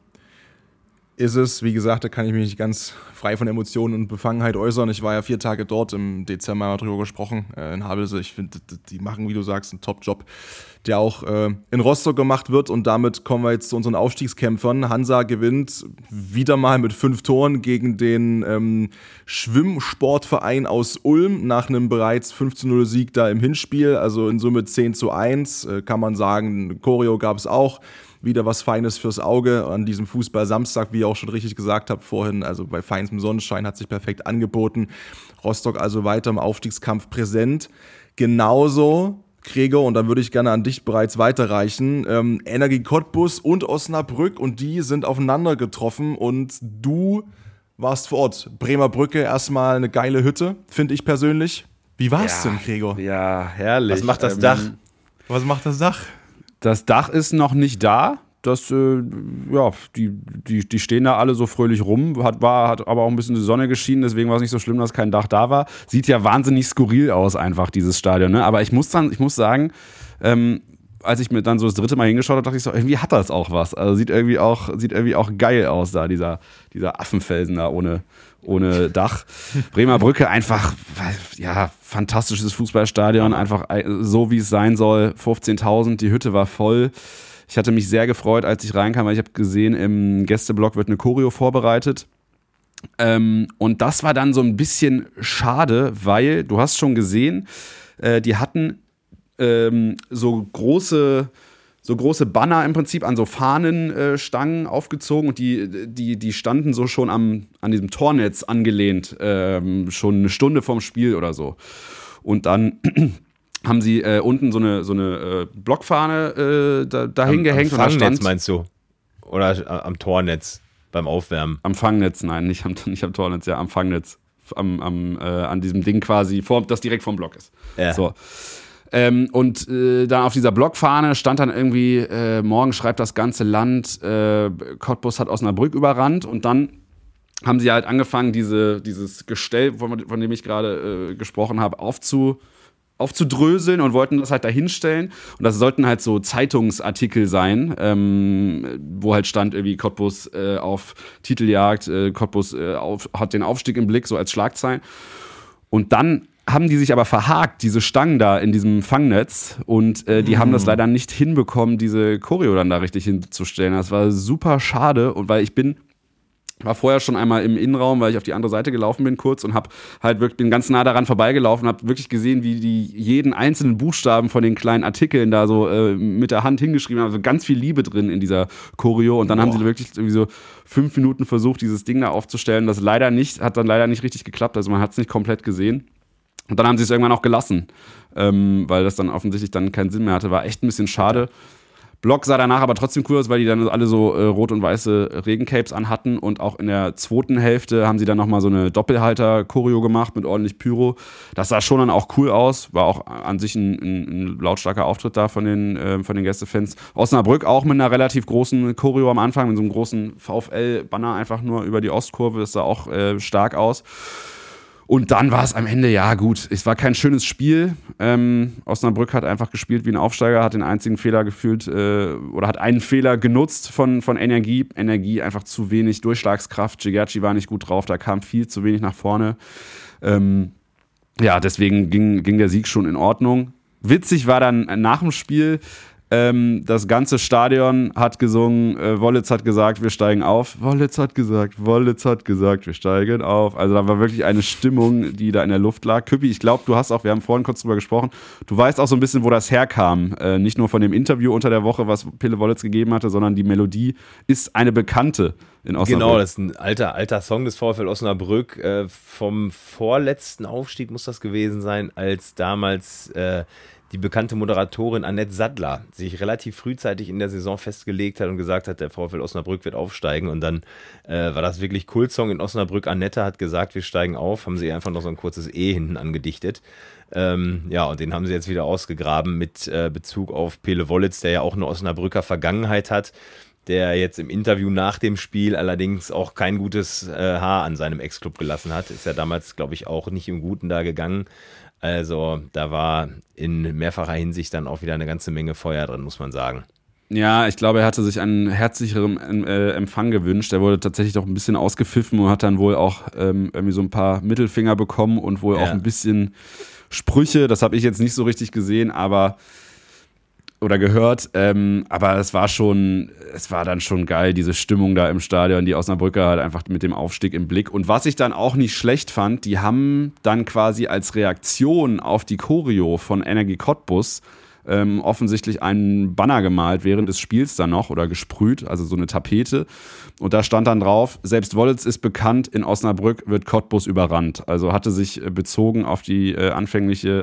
Ist es, wie gesagt, da kann ich mich nicht ganz frei von Emotionen und Befangenheit äußern. Ich war ja 4 Tage dort, im Dezember haben wir darüber gesprochen, in Havelse. Ich finde, die machen, wie du sagst, einen Top-Job, der auch in Rostock gemacht wird. Und damit kommen wir jetzt zu unseren Aufstiegskämpfern. Hansa gewinnt wieder mal mit 5 Toren gegen den Schwimmsportverein aus Ulm nach einem bereits 5-0-Sieg da im Hinspiel. Also in Summe 10-1, kann man sagen. Choreo gab es auch. Wieder was Feines fürs Auge an diesem Fußball-Samstag, wie ihr auch schon richtig gesagt habt vorhin. Also bei feinstem Sonnenschein hat sich perfekt angeboten. Rostock also weiter im Aufstiegskampf präsent. Genauso, Gregor, und dann würde ich gerne an dich bereits weiterreichen, Energie Cottbus und Osnabrück, und die sind aufeinander getroffen und du warst vor Ort. Bremer Brücke, erstmal eine geile Hütte, finde ich persönlich. Wie war es denn, Gregor? Ja, herrlich. Was macht das Dach? Was macht das Dach? Das Dach ist noch nicht da. Die stehen da alle so fröhlich rum. Hat aber auch ein bisschen die Sonne geschienen, deswegen war es nicht so schlimm, dass kein Dach da war. Sieht ja wahnsinnig skurril aus, einfach, dieses Stadion. Ne? Aber ich muss sagen, als ich mir dann so das 3. Mal hingeschaut habe, dachte ich so, irgendwie hat das auch was. Also sieht irgendwie auch geil aus da, dieser Affenfelsen da ohne Dach. Bremer Brücke, einfach, ja, fantastisches Fußballstadion, einfach so, wie es sein soll. 15.000, die Hütte war voll. Ich hatte mich sehr gefreut, als ich reinkam, weil ich habe gesehen, im Gästeblock wird eine Choreo vorbereitet. Und das war dann so ein bisschen schade, weil, du hast schon gesehen, die hatten so große Banner im Prinzip an so Fahnenstangen aufgezogen und die standen so schon an diesem Tornetz angelehnt, schon eine Stunde vorm Spiel oder so. Und dann haben sie unten so eine Blockfahne dahin gehängt. Am Fangnetz meinst du? Oder am Tornetz beim Aufwärmen? Am Fangnetz, nein, nicht am Tornetz, ja, am Fangnetz. An diesem Ding quasi, das direkt vom Block ist. Ja. So. Und dann auf dieser Blockfahne stand dann irgendwie, morgen schreibt das ganze Land, Cottbus hat Osnabrück überrannt, und dann haben sie halt angefangen, dieses Gestell, von dem ich gerade gesprochen habe, aufzudröseln und wollten das halt da hinstellen. Und das sollten halt so Zeitungsartikel sein, wo halt stand irgendwie Cottbus auf Titeljagd, Cottbus hat den Aufstieg im Blick, so als Schlagzeilen. Und dann haben die sich aber verhakt, diese Stangen da in diesem Fangnetz, und die haben das leider nicht hinbekommen, diese Choreo dann da richtig hinzustellen. Das war super schade, und weil ich war vorher schon einmal im Innenraum, weil ich auf die andere Seite gelaufen bin kurz und bin ganz nah daran vorbeigelaufen, habe wirklich gesehen, wie die jeden einzelnen Buchstaben von den kleinen Artikeln da so mit der Hand hingeschrieben haben. Also ganz viel Liebe drin in dieser Choreo, und dann haben sie wirklich irgendwie so 5 Minuten versucht, dieses Ding da aufzustellen. Das hat dann leider nicht richtig geklappt, also man hat es nicht komplett gesehen. Und dann haben sie es irgendwann auch gelassen, weil das dann offensichtlich dann keinen Sinn mehr hatte. War echt ein bisschen schade. Block sah danach aber trotzdem cool aus, weil die dann alle so rot und weiße Regencapes anhatten und auch in der zweiten Hälfte haben sie dann nochmal so eine Doppelhalter-Choreo gemacht mit ordentlich Pyro. Das sah schon dann auch cool aus, war auch an sich ein lautstarker Auftritt da von den Gästefans. Osnabrück auch mit einer relativ großen Choreo am Anfang, mit so einem großen VfL-Banner einfach nur über die Ostkurve, das sah auch stark aus. Und dann war es am Ende, ja gut, es war kein schönes Spiel. Osnabrück hat einfach gespielt wie ein Aufsteiger, hat den einzigen Fehler gefühlt oder hat einen Fehler genutzt von Energie. Energie einfach zu wenig Durchschlagskraft. Gigerci war nicht gut drauf, da kam viel zu wenig nach vorne. Deswegen ging der Sieg schon in Ordnung. Witzig war dann nach dem Spiel, das ganze Stadion hat gesungen, Wollitz hat gesagt, wir steigen auf. Wollitz hat gesagt, wir steigen auf. Also da war wirklich eine Stimmung, die da in der Luft lag. Küppi, ich glaube, wir haben vorhin kurz drüber gesprochen, du weißt auch so ein bisschen, wo das herkam. Nicht nur von dem Interview unter der Woche, was Pille Wollitz gegeben hatte, sondern die Melodie ist eine bekannte in Osnabrück. Genau, das ist ein alter Song des VfL Osnabrück. Vom vorletzten Aufstieg muss das gewesen sein, als damals die bekannte Moderatorin Annette Sattler sich relativ frühzeitig in der Saison festgelegt hat und gesagt hat, der VfL Osnabrück wird aufsteigen. Und dann war das wirklich Kultsong in Osnabrück. Annette hat gesagt, wir steigen auf, haben sie einfach noch so ein kurzes E hinten angedichtet. Und den haben sie jetzt wieder ausgegraben mit Bezug auf Pele Wollitz, der ja auch eine Osnabrücker Vergangenheit hat, der jetzt im Interview nach dem Spiel allerdings auch kein gutes Haar an seinem Ex-Club gelassen hat. Ist ja damals, glaube ich, auch nicht im Guten da gegangen. Also da war in mehrfacher Hinsicht dann auch wieder eine ganze Menge Feuer drin, muss man sagen. Ja, ich glaube, er hatte sich einen herzlicheren Empfang gewünscht. Er wurde tatsächlich doch ein bisschen ausgepfiffen und hat dann wohl auch irgendwie so ein paar Mittelfinger bekommen und wohl auch ein bisschen Sprüche. Das habe ich jetzt nicht so richtig gesehen, oder gehört, aber es war dann schon geil, diese Stimmung da im Stadion, die Osnabrücker halt einfach mit dem Aufstieg im Blick. Und was ich dann auch nicht schlecht fand, die haben dann quasi als Reaktion auf die Choreo von Energie Cottbus offensichtlich einen Banner gemalt während des Spiels dann noch oder gesprüht, also so eine Tapete. Und da stand dann drauf, selbst Wollitz ist bekannt, in Osnabrück wird Cottbus überrannt. Also hatte sich bezogen auf diese anfängliche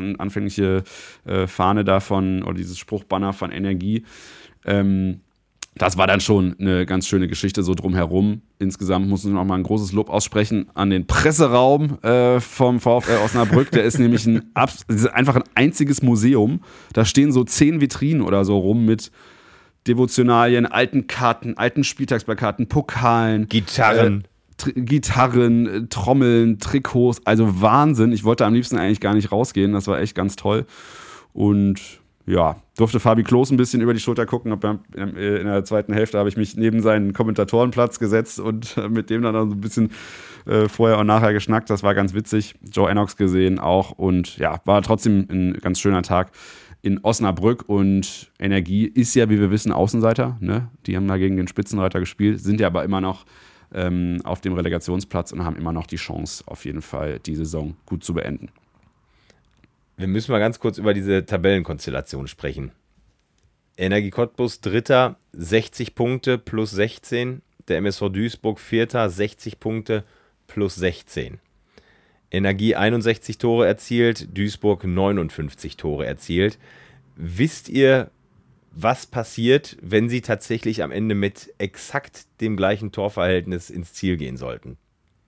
Fahne davon oder dieses Spruchbanner von Energie. Das war dann schon eine ganz schöne Geschichte so drumherum. Insgesamt muss ich noch mal ein großes Lob aussprechen an den Presseraum vom VfL Osnabrück. Der ist nämlich einfach ein einziges Museum. Da stehen so 10 Vitrinen oder so rum mit Devotionalien, alten Karten, alten Spieltagsplakaten, Pokalen, Gitarren, Trommeln, Trikots. Also Wahnsinn. Ich wollte am liebsten eigentlich gar nicht rausgehen. Das war echt ganz toll. Und ja, durfte Fabi Klos ein bisschen über die Schulter gucken. In der zweiten Hälfte habe ich mich neben seinen Kommentatorenplatz gesetzt und mit dem dann so ein bisschen vorher und nachher geschnackt. Das war ganz witzig. Joe Ennox gesehen auch. Und ja, war trotzdem ein ganz schöner Tag in Osnabrück. Und Energie ist ja, wie wir wissen, Außenseiter. Ne? Die haben da gegen den Spitzenreiter gespielt, sind ja aber immer noch auf dem Relegationsplatz und haben immer noch die Chance, auf jeden Fall die Saison gut zu beenden. Wir müssen mal ganz kurz über diese Tabellenkonstellation sprechen. Energie Cottbus Dritter, 60 Punkte plus 16. Der MSV Duisburg Vierter, 60 Punkte plus 16. Energie 61 Tore erzielt, Duisburg 59 Tore erzielt. Wisst ihr, was passiert, wenn sie tatsächlich am Ende mit exakt dem gleichen Torverhältnis ins Ziel gehen sollten?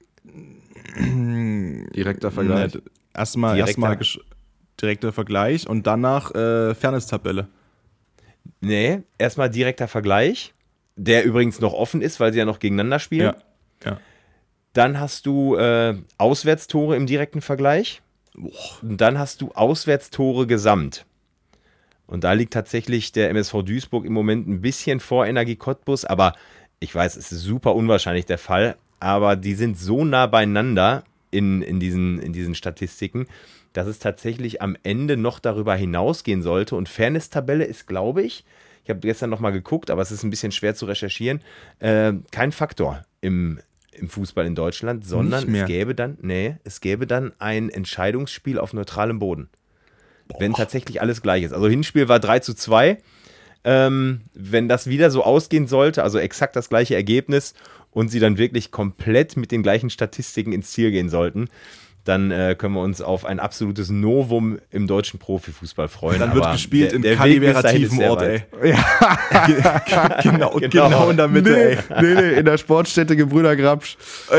Direkter Vergleich. Erstmal direkter Vergleich und danach Fairness-Tabelle. Nee, erstmal direkter Vergleich, der übrigens noch offen ist, weil sie ja noch gegeneinander spielen. Ja. Dann hast du Auswärtstore im direkten Vergleich. Und dann hast du Auswärtstore gesamt. Und da liegt tatsächlich der MSV Duisburg im Moment ein bisschen vor Energie Cottbus, aber ich weiß, es ist super unwahrscheinlich der Fall, aber die sind so nah beieinander in diesen Statistiken, dass es tatsächlich am Ende noch darüber hinausgehen sollte. Und Fairness-Tabelle ist, glaube ich habe gestern nochmal geguckt, aber es ist ein bisschen schwer zu recherchieren, kein Faktor im Fußball in Deutschland, sondern es gäbe dann ein Entscheidungsspiel auf neutralem Boden. Wenn tatsächlich alles gleich ist. Also Hinspiel war 3:2. Wenn das wieder so ausgehen sollte, also exakt das gleiche Ergebnis und sie dann wirklich komplett mit den gleichen Statistiken ins Ziel gehen sollten, dann können wir uns auf ein absolutes Novum im deutschen Profifußball freuen. Dann wird gespielt in kaliberativen Ort, ey. Ja. genau in der Mitte, ey. Nee, in der Sportstätte Gebrüder Grabsch.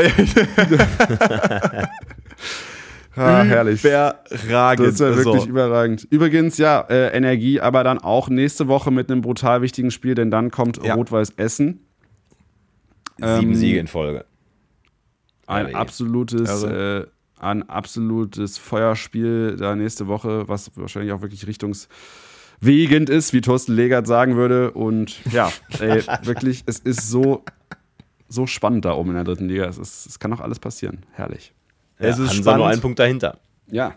Herrlich. Überragend. Das wäre wirklich überragend. Übrigens, ja, Energie, aber dann auch nächste Woche mit einem brutal wichtigen Spiel, denn dann kommt Rot-Weiß Essen. 7 Siege in Folge. Ein absolutes Feuerspiel da nächste Woche, was wahrscheinlich auch wirklich richtungswegend ist, wie Thorsten Legert sagen würde. Und ja, wirklich, es ist so spannend da oben in der 3. Liga. Es kann noch alles passieren. Herrlich. Es ist spannend. Nur einen Punkt dahinter. Ja.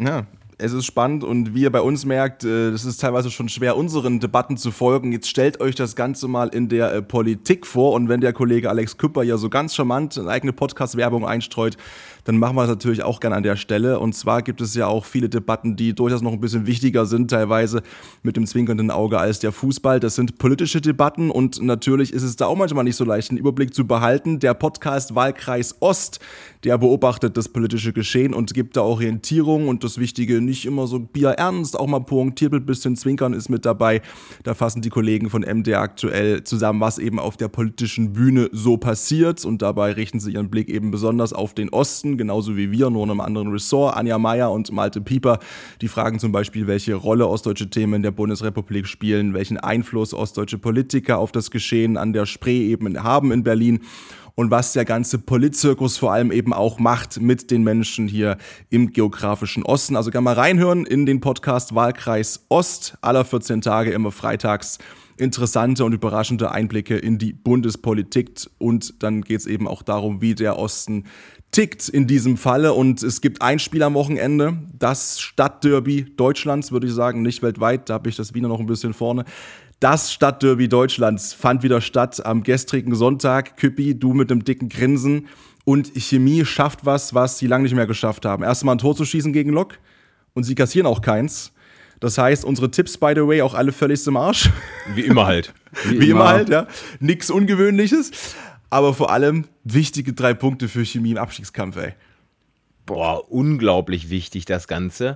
Es ist spannend und wie ihr bei uns merkt, es ist teilweise schon schwer, unseren Debatten zu folgen. Jetzt stellt euch das Ganze mal in der Politik vor und wenn der Kollege Alex Küpper ja so ganz charmant eine eigene Podcast-Werbung einstreut, dann machen wir das natürlich auch gerne an der Stelle. Und zwar gibt es ja auch viele Debatten, die durchaus noch ein bisschen wichtiger sind, teilweise mit dem zwinkernden Auge als der Fußball. Das sind politische Debatten und natürlich ist es da auch manchmal nicht so leicht, einen Überblick zu behalten. Der Podcast Wahlkreis Ost, der beobachtet das politische Geschehen und gibt da Orientierung und das Wichtige nicht immer so bierernst, auch mal pointiert mit ein bisschen Zwinkern ist mit dabei. Da fassen die Kollegen von MDR aktuell zusammen, was eben auf der politischen Bühne so passiert und dabei richten sie ihren Blick eben besonders auf den Osten, genauso wie wir, nur in einem anderen Ressort. Anja Meier und Malte Pieper, die fragen zum Beispiel, welche Rolle ostdeutsche Themen in der Bundesrepublik spielen, welchen Einfluss ostdeutsche Politiker auf das Geschehen an der Spree eben haben in Berlin und was der ganze Politzirkus vor allem eben auch macht mit den Menschen hier im geografischen Osten. Also kann mal reinhören in den Podcast Wahlkreis Ost, aller 14 Tage, immer freitags. Interessante und überraschende Einblicke in die Bundespolitik und dann geht es eben auch darum, wie der Osten tickt in diesem Falle und es gibt ein Spiel am Wochenende, das Stadtderby Deutschlands, würde ich sagen, nicht weltweit, da habe ich das Wiener noch ein bisschen vorne. Das Stadtderby Deutschlands fand wieder statt am gestrigen Sonntag. Küppi, du mit einem dicken Grinsen und Chemie schafft was sie lange nicht mehr geschafft haben. Erstmal ein Tor zu schießen gegen Lok und sie kassieren auch keins. Das heißt, unsere Tipps, by the way, auch alle völlig im Arsch. Wie immer halt. Wie immer halt, ja. Nix Ungewöhnliches. Aber vor allem wichtige 3 Punkte für Chemie im Abstiegskampf, ey. Boah, unglaublich wichtig das Ganze.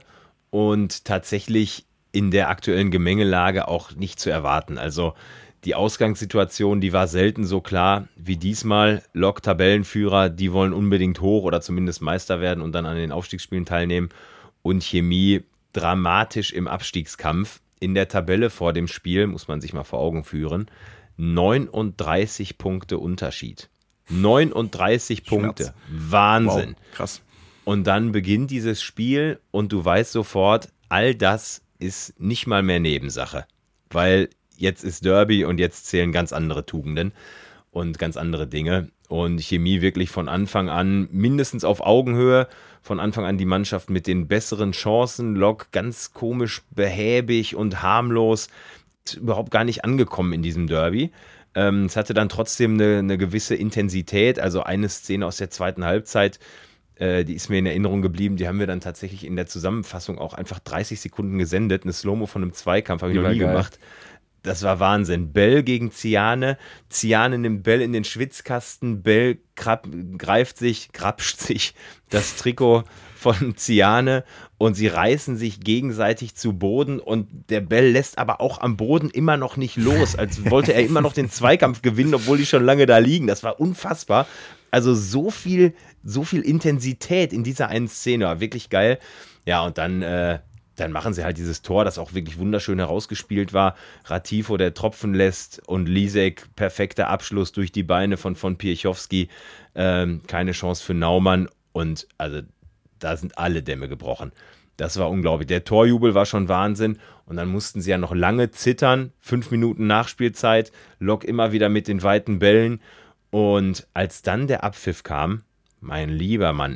Und tatsächlich in der aktuellen Gemengelage auch nicht zu erwarten. Also die Ausgangssituation, die war selten so klar wie diesmal. Lok, Tabellenführer, die wollen unbedingt hoch oder zumindest Meister werden und dann an den Aufstiegsspielen teilnehmen. Und Chemie dramatisch im Abstiegskampf. In der Tabelle vor dem Spiel, muss man sich mal vor Augen führen, 39 Punkte Unterschied. 39 Punkte. Wahnsinn. Wow, krass. Und dann beginnt dieses Spiel und du weißt sofort, all das ist nicht mal mehr Nebensache. Weil jetzt ist Derby und jetzt zählen ganz andere Tugenden und ganz andere Dinge. Und Chemie wirklich von Anfang an mindestens auf Augenhöhe, von Anfang an die Mannschaft mit den besseren Chancen, Lok ganz komisch behäbig und harmlos, überhaupt gar nicht angekommen in diesem Derby. Es hatte dann trotzdem eine gewisse Intensität, also eine Szene aus der zweiten Halbzeit, die ist mir in Erinnerung geblieben, die haben wir dann tatsächlich in der Zusammenfassung auch einfach 30 Sekunden gesendet, eine Slow-Mo von einem Zweikampf, habe ich noch nie gemacht. Das war Wahnsinn. Bell gegen Ziane. Ziane nimmt Bell in den Schwitzkasten. Bell grapscht sich das Trikot von Ziane und sie reißen sich gegenseitig zu Boden und der Bell lässt aber auch am Boden immer noch nicht los, als wollte er immer noch den Zweikampf gewinnen, obwohl die schon lange da liegen. Das war unfassbar. Also so viel Intensität in dieser einen Szene, war wirklich geil. Ja, und dann machen sie halt dieses Tor, das auch wirklich wunderschön herausgespielt war. Ratifo, der tropfen lässt und Lisek, perfekter Abschluss durch die Beine von Piechowski. Keine Chance für Naumann und also da sind alle Dämme gebrochen. Das war unglaublich. Der Torjubel war schon Wahnsinn und dann mussten sie ja noch lange zittern. 5 Minuten Nachspielzeit, Lok immer wieder mit den weiten Bällen und als dann der Abpfiff kam, mein lieber Mann,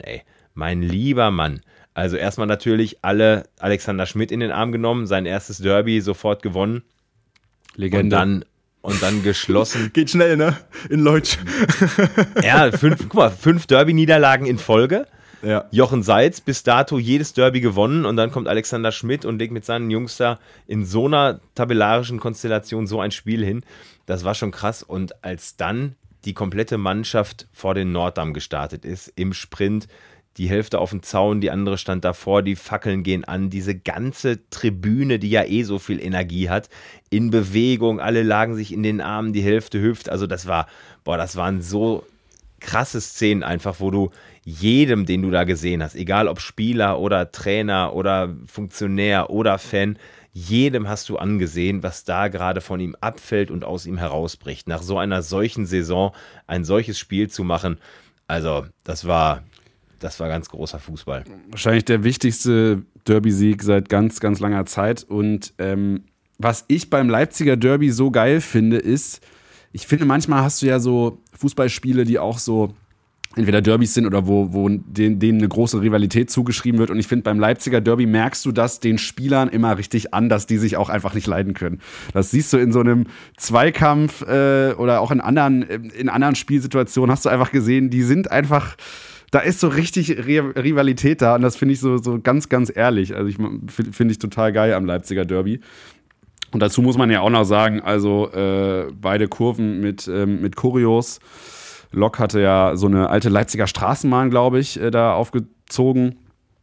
also erstmal natürlich alle Alexander Schmidt in den Arm genommen, sein erstes Derby sofort gewonnen. Legende. Und dann geschlossen. Geht schnell, ne? In Leutsch. Ja, 5 Derby-Niederlagen in Folge. Ja. Jochen Seitz bis dato jedes Derby gewonnen und dann kommt Alexander Schmidt und legt mit seinen Jungs da in so einer tabellarischen Konstellation so ein Spiel hin. Das war schon krass. Und als dann die komplette Mannschaft vor den Norddamm gestartet ist, im Sprint, die Hälfte auf dem Zaun, die andere stand davor, die Fackeln gehen an, diese ganze Tribüne, die ja so viel Energie hat, in Bewegung, alle lagen sich in den Armen, die Hälfte hüpft, also das waren so krasse Szenen einfach, wo du jedem, den du da gesehen hast, egal ob Spieler oder Trainer oder Funktionär oder Fan, jedem hast du angesehen, was da gerade von ihm abfällt und aus ihm herausbricht. Nach so einer solchen Saison ein solches Spiel zu machen, also das war ganz großer Fußball. Wahrscheinlich der wichtigste Derby-Sieg seit ganz, ganz langer Zeit. Und was ich beim Leipziger Derby so geil finde, ist, ich finde, manchmal hast du ja so Fußballspiele, die auch so entweder Derbys sind oder wo denen eine große Rivalität zugeschrieben wird. Und ich finde, beim Leipziger Derby merkst du das den Spielern immer richtig an, dass die sich auch einfach nicht leiden können. Das siehst du in so einem Zweikampf oder auch in anderen Spielsituationen hast du einfach gesehen, die sind einfach, da ist so richtig Rivalität da und das finde ich so ganz, ganz ehrlich. Also finde ich total geil am Leipziger Derby. Und dazu muss man ja auch noch sagen, also beide Kurven mit Choreos. Lok hatte ja so eine alte Leipziger Straßenbahn, glaube ich, da aufgezogen.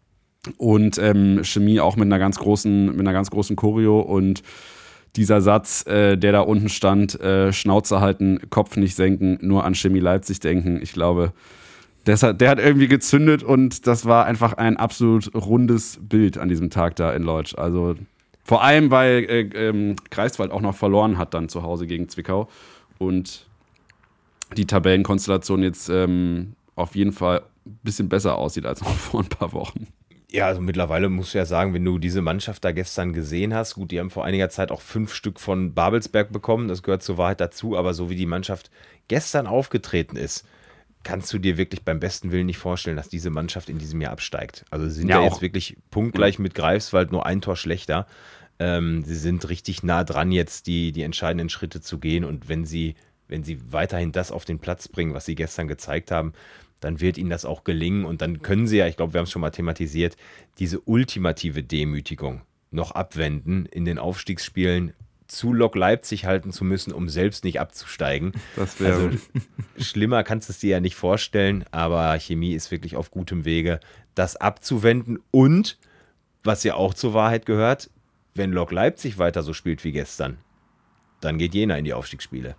Und Chemie auch mit einer ganz großen Choreo. Und dieser Satz, der da unten stand, Schnauze halten, Kopf nicht senken, nur an Chemie Leipzig denken. Ich glaube, der hat irgendwie gezündet und das war einfach ein absolut rundes Bild an diesem Tag da in Leutsch. Also vor allem, weil Greifswald auch noch verloren hat dann zu Hause gegen Zwickau. Und die Tabellenkonstellation jetzt auf jeden Fall ein bisschen besser aussieht als noch vor ein paar Wochen. Ja, also mittlerweile musst du ja sagen, wenn du diese Mannschaft da gestern gesehen hast, gut, die haben vor einiger Zeit auch 5 Stück von Babelsberg bekommen, das gehört zur Wahrheit dazu, aber so wie die Mannschaft gestern aufgetreten ist, kannst du dir wirklich beim besten Willen nicht vorstellen, dass diese Mannschaft in diesem Jahr absteigt. Also sie sind ja jetzt wirklich punktgleich mit Greifswald, nur ein Tor schlechter. Sie sind richtig nah dran, jetzt die entscheidenden Schritte zu gehen und wenn sie weiterhin das auf den Platz bringen, was sie gestern gezeigt haben, dann wird ihnen das auch gelingen und dann können sie ja, ich glaube, wir haben es schon mal thematisiert, diese ultimative Demütigung noch abwenden in den Aufstiegsspielen zu Lok Leipzig halten zu müssen, um selbst nicht abzusteigen. Also schlimmer kannst du es dir ja nicht vorstellen, aber Chemie ist wirklich auf gutem Wege, das abzuwenden und, was ja auch zur Wahrheit gehört, wenn Lok Leipzig weiter so spielt wie gestern, dann geht Jena in die Aufstiegsspiele.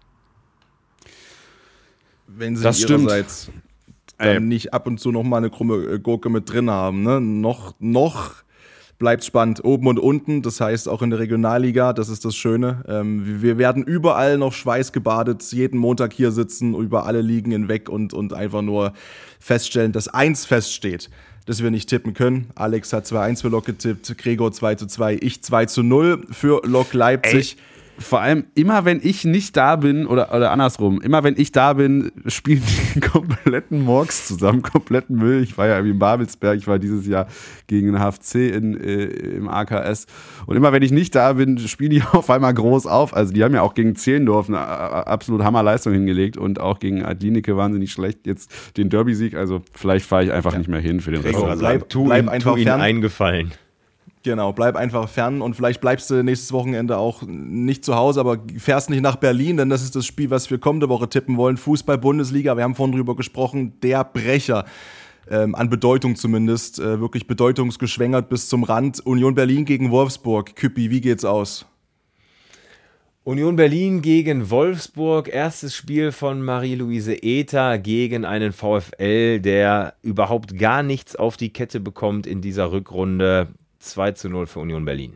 Wenn sie ihrerseits dann nicht ab und zu noch mal eine krumme Gurke mit drin haben. Ne? Noch bleibt spannend, oben und unten. Das heißt auch in der Regionalliga, das ist das Schöne. Wir werden überall noch schweißgebadet, jeden Montag hier sitzen, über alle Ligen hinweg und einfach nur feststellen, dass eins feststeht, dass wir nicht tippen können. Alex hat 2-1 für Lok getippt, Gregor 2-2, ich 2-0 für Lok Leipzig. Vor allem, immer wenn ich nicht da bin, oder andersrum, immer wenn ich da bin, spielen die kompletten Murks zusammen, kompletten Müll. Ich war ja irgendwie in Babelsberg, ich war dieses Jahr gegen den HFC im AKS. Und immer wenn ich nicht da bin, spielen die auf einmal groß auf. Also die haben ja auch gegen Zehlendorf eine absolut Hammerleistung hingelegt und auch gegen Adlinike wahnsinnig schlecht. Jetzt den Derby-Sieg, also vielleicht fahre ich einfach nicht mehr hin für den Rest. Bleib einfach ihnen eingefallen. Genau, bleib einfach fern und vielleicht bleibst du nächstes Wochenende auch nicht zu Hause, aber fährst nicht nach Berlin, denn das ist das Spiel, was wir kommende Woche tippen wollen. Fußball-Bundesliga, wir haben vorhin drüber gesprochen, der Brecher, an Bedeutung zumindest, wirklich bedeutungsgeschwängert bis zum Rand. Union Berlin gegen Wolfsburg. Küppi, wie geht's aus? Union Berlin gegen Wolfsburg, erstes Spiel von Marie-Louise Ether gegen einen VfL, der überhaupt gar nichts auf die Kette bekommt in dieser Rückrunde. 2-0 für Union Berlin.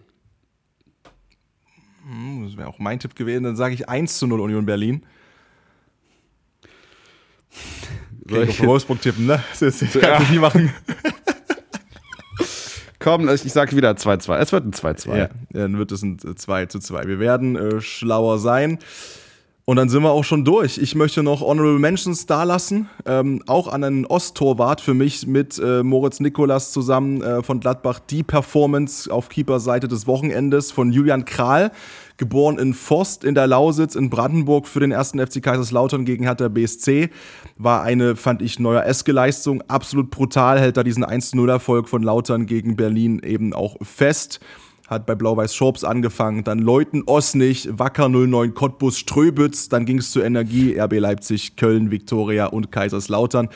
Das wäre auch mein Tipp gewesen. Dann sage ich 1-0 Union Berlin. Soll ich auf Wolfsburg tippen, ne? Das kann ich nie machen. Komm, ich sage wieder 2-2. Es wird ein 2-2. Ja, dann wird es ein 2-2. Wir werden schlauer sein. Und dann sind wir auch schon durch. Ich möchte noch Honorable Mentions dalassen, auch an einen Osttorwart für mich mit Moritz Nikolas zusammen von Gladbach. Die Performance auf Keeperseite des Wochenendes von Julian Krahl, geboren in Forst in der Lausitz in Brandenburg für den 1. FC Kaiserslautern gegen Hertha BSC. War eine, fand ich, neuer-eske Leistung. Absolut brutal, hält da diesen 1-0-Erfolg von Lautern gegen Berlin eben auch fest. Hat bei Blau-Weiß Schorps angefangen, dann Leuten Osnich, Wacker 09, Cottbus, Ströbitz, dann ging es zu Energie, RB Leipzig, Köln, Viktoria und Kaiserslautern.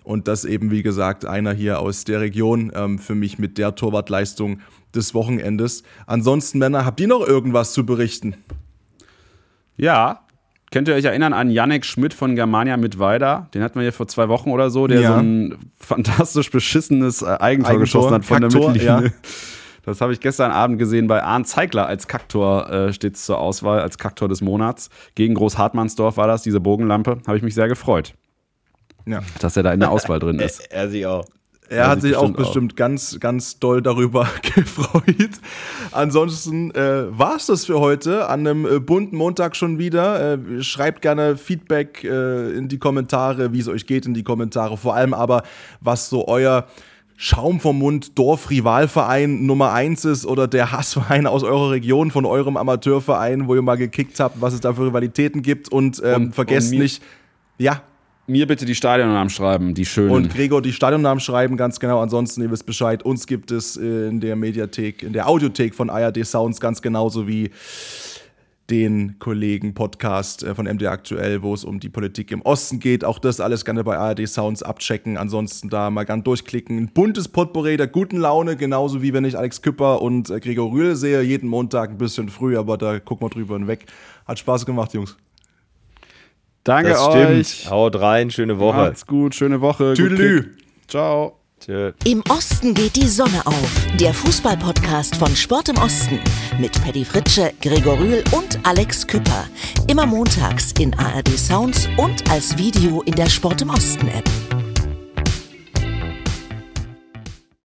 Und das eben, wie gesagt, einer hier aus der Region, für mich mit der Torwartleistung des Wochenendes. Ansonsten, Männer, habt ihr noch irgendwas zu berichten? Ja, könnt ihr euch erinnern an Yannick Schmidt von Germania Mittweida? Den hatten wir hier vor 2 Wochen oder so, der so ein fantastisch beschissenes Eigentor geschossen hat von Kaktor, der Mittellinie. ja. Das habe ich gestern Abend gesehen bei Arndt Zeigler als Kaktor, steht es zur Auswahl, als Kaktor des Monats. Gegen Groß-Hartmannsdorf war das, diese Bogenlampe. Habe ich mich sehr gefreut, dass er da in der Auswahl drin ist. Er sich auch. Er hat sich auch bestimmt ganz, ganz doll darüber gefreut. Ansonsten war es das für heute. An einem bunten Montag schon wieder. Schreibt gerne Feedback in die Kommentare, wie es euch geht in die Kommentare. Vor allem aber, was so euer Schaum vom Mund Dorf-Rivalverein Nummer 1 ist oder der Hassverein aus eurer Region, von eurem Amateurverein, wo ihr mal gekickt habt, was es da für Rivalitäten gibt. Und vergesst nicht, mir bitte die Stadionnamen schreiben, die schönen. Und Gregor die Stadionnamen schreiben, ganz genau. Ansonsten, ihr wisst Bescheid, uns gibt es in der Mediathek, in der Audiothek von ARD Sounds ganz genauso wie den Kollegen-Podcast von MDR Aktuell, wo es um die Politik im Osten geht. Auch das alles gerne bei ARD Sounds abchecken. Ansonsten da mal ganz durchklicken. Ein buntes Potpourri der guten Laune, genauso wie wenn ich Alex Küpper und Gregor Rühl sehe. Jeden Montag ein bisschen früh, aber da gucken wir drüber hinweg. Hat Spaß gemacht, Jungs. Danke das euch. Stimmt. Haut rein, schöne Woche. Macht's gut, schöne Woche. Tüdelü. Ciao. Tschö. Im Osten geht die Sonne auf. Der Fußball-Podcast von Sport im Osten. Mit Paddy Fritsche, Gregor Rühl und Alex Küpper. Immer montags in ARD Sounds und als Video in der Sport im Osten App.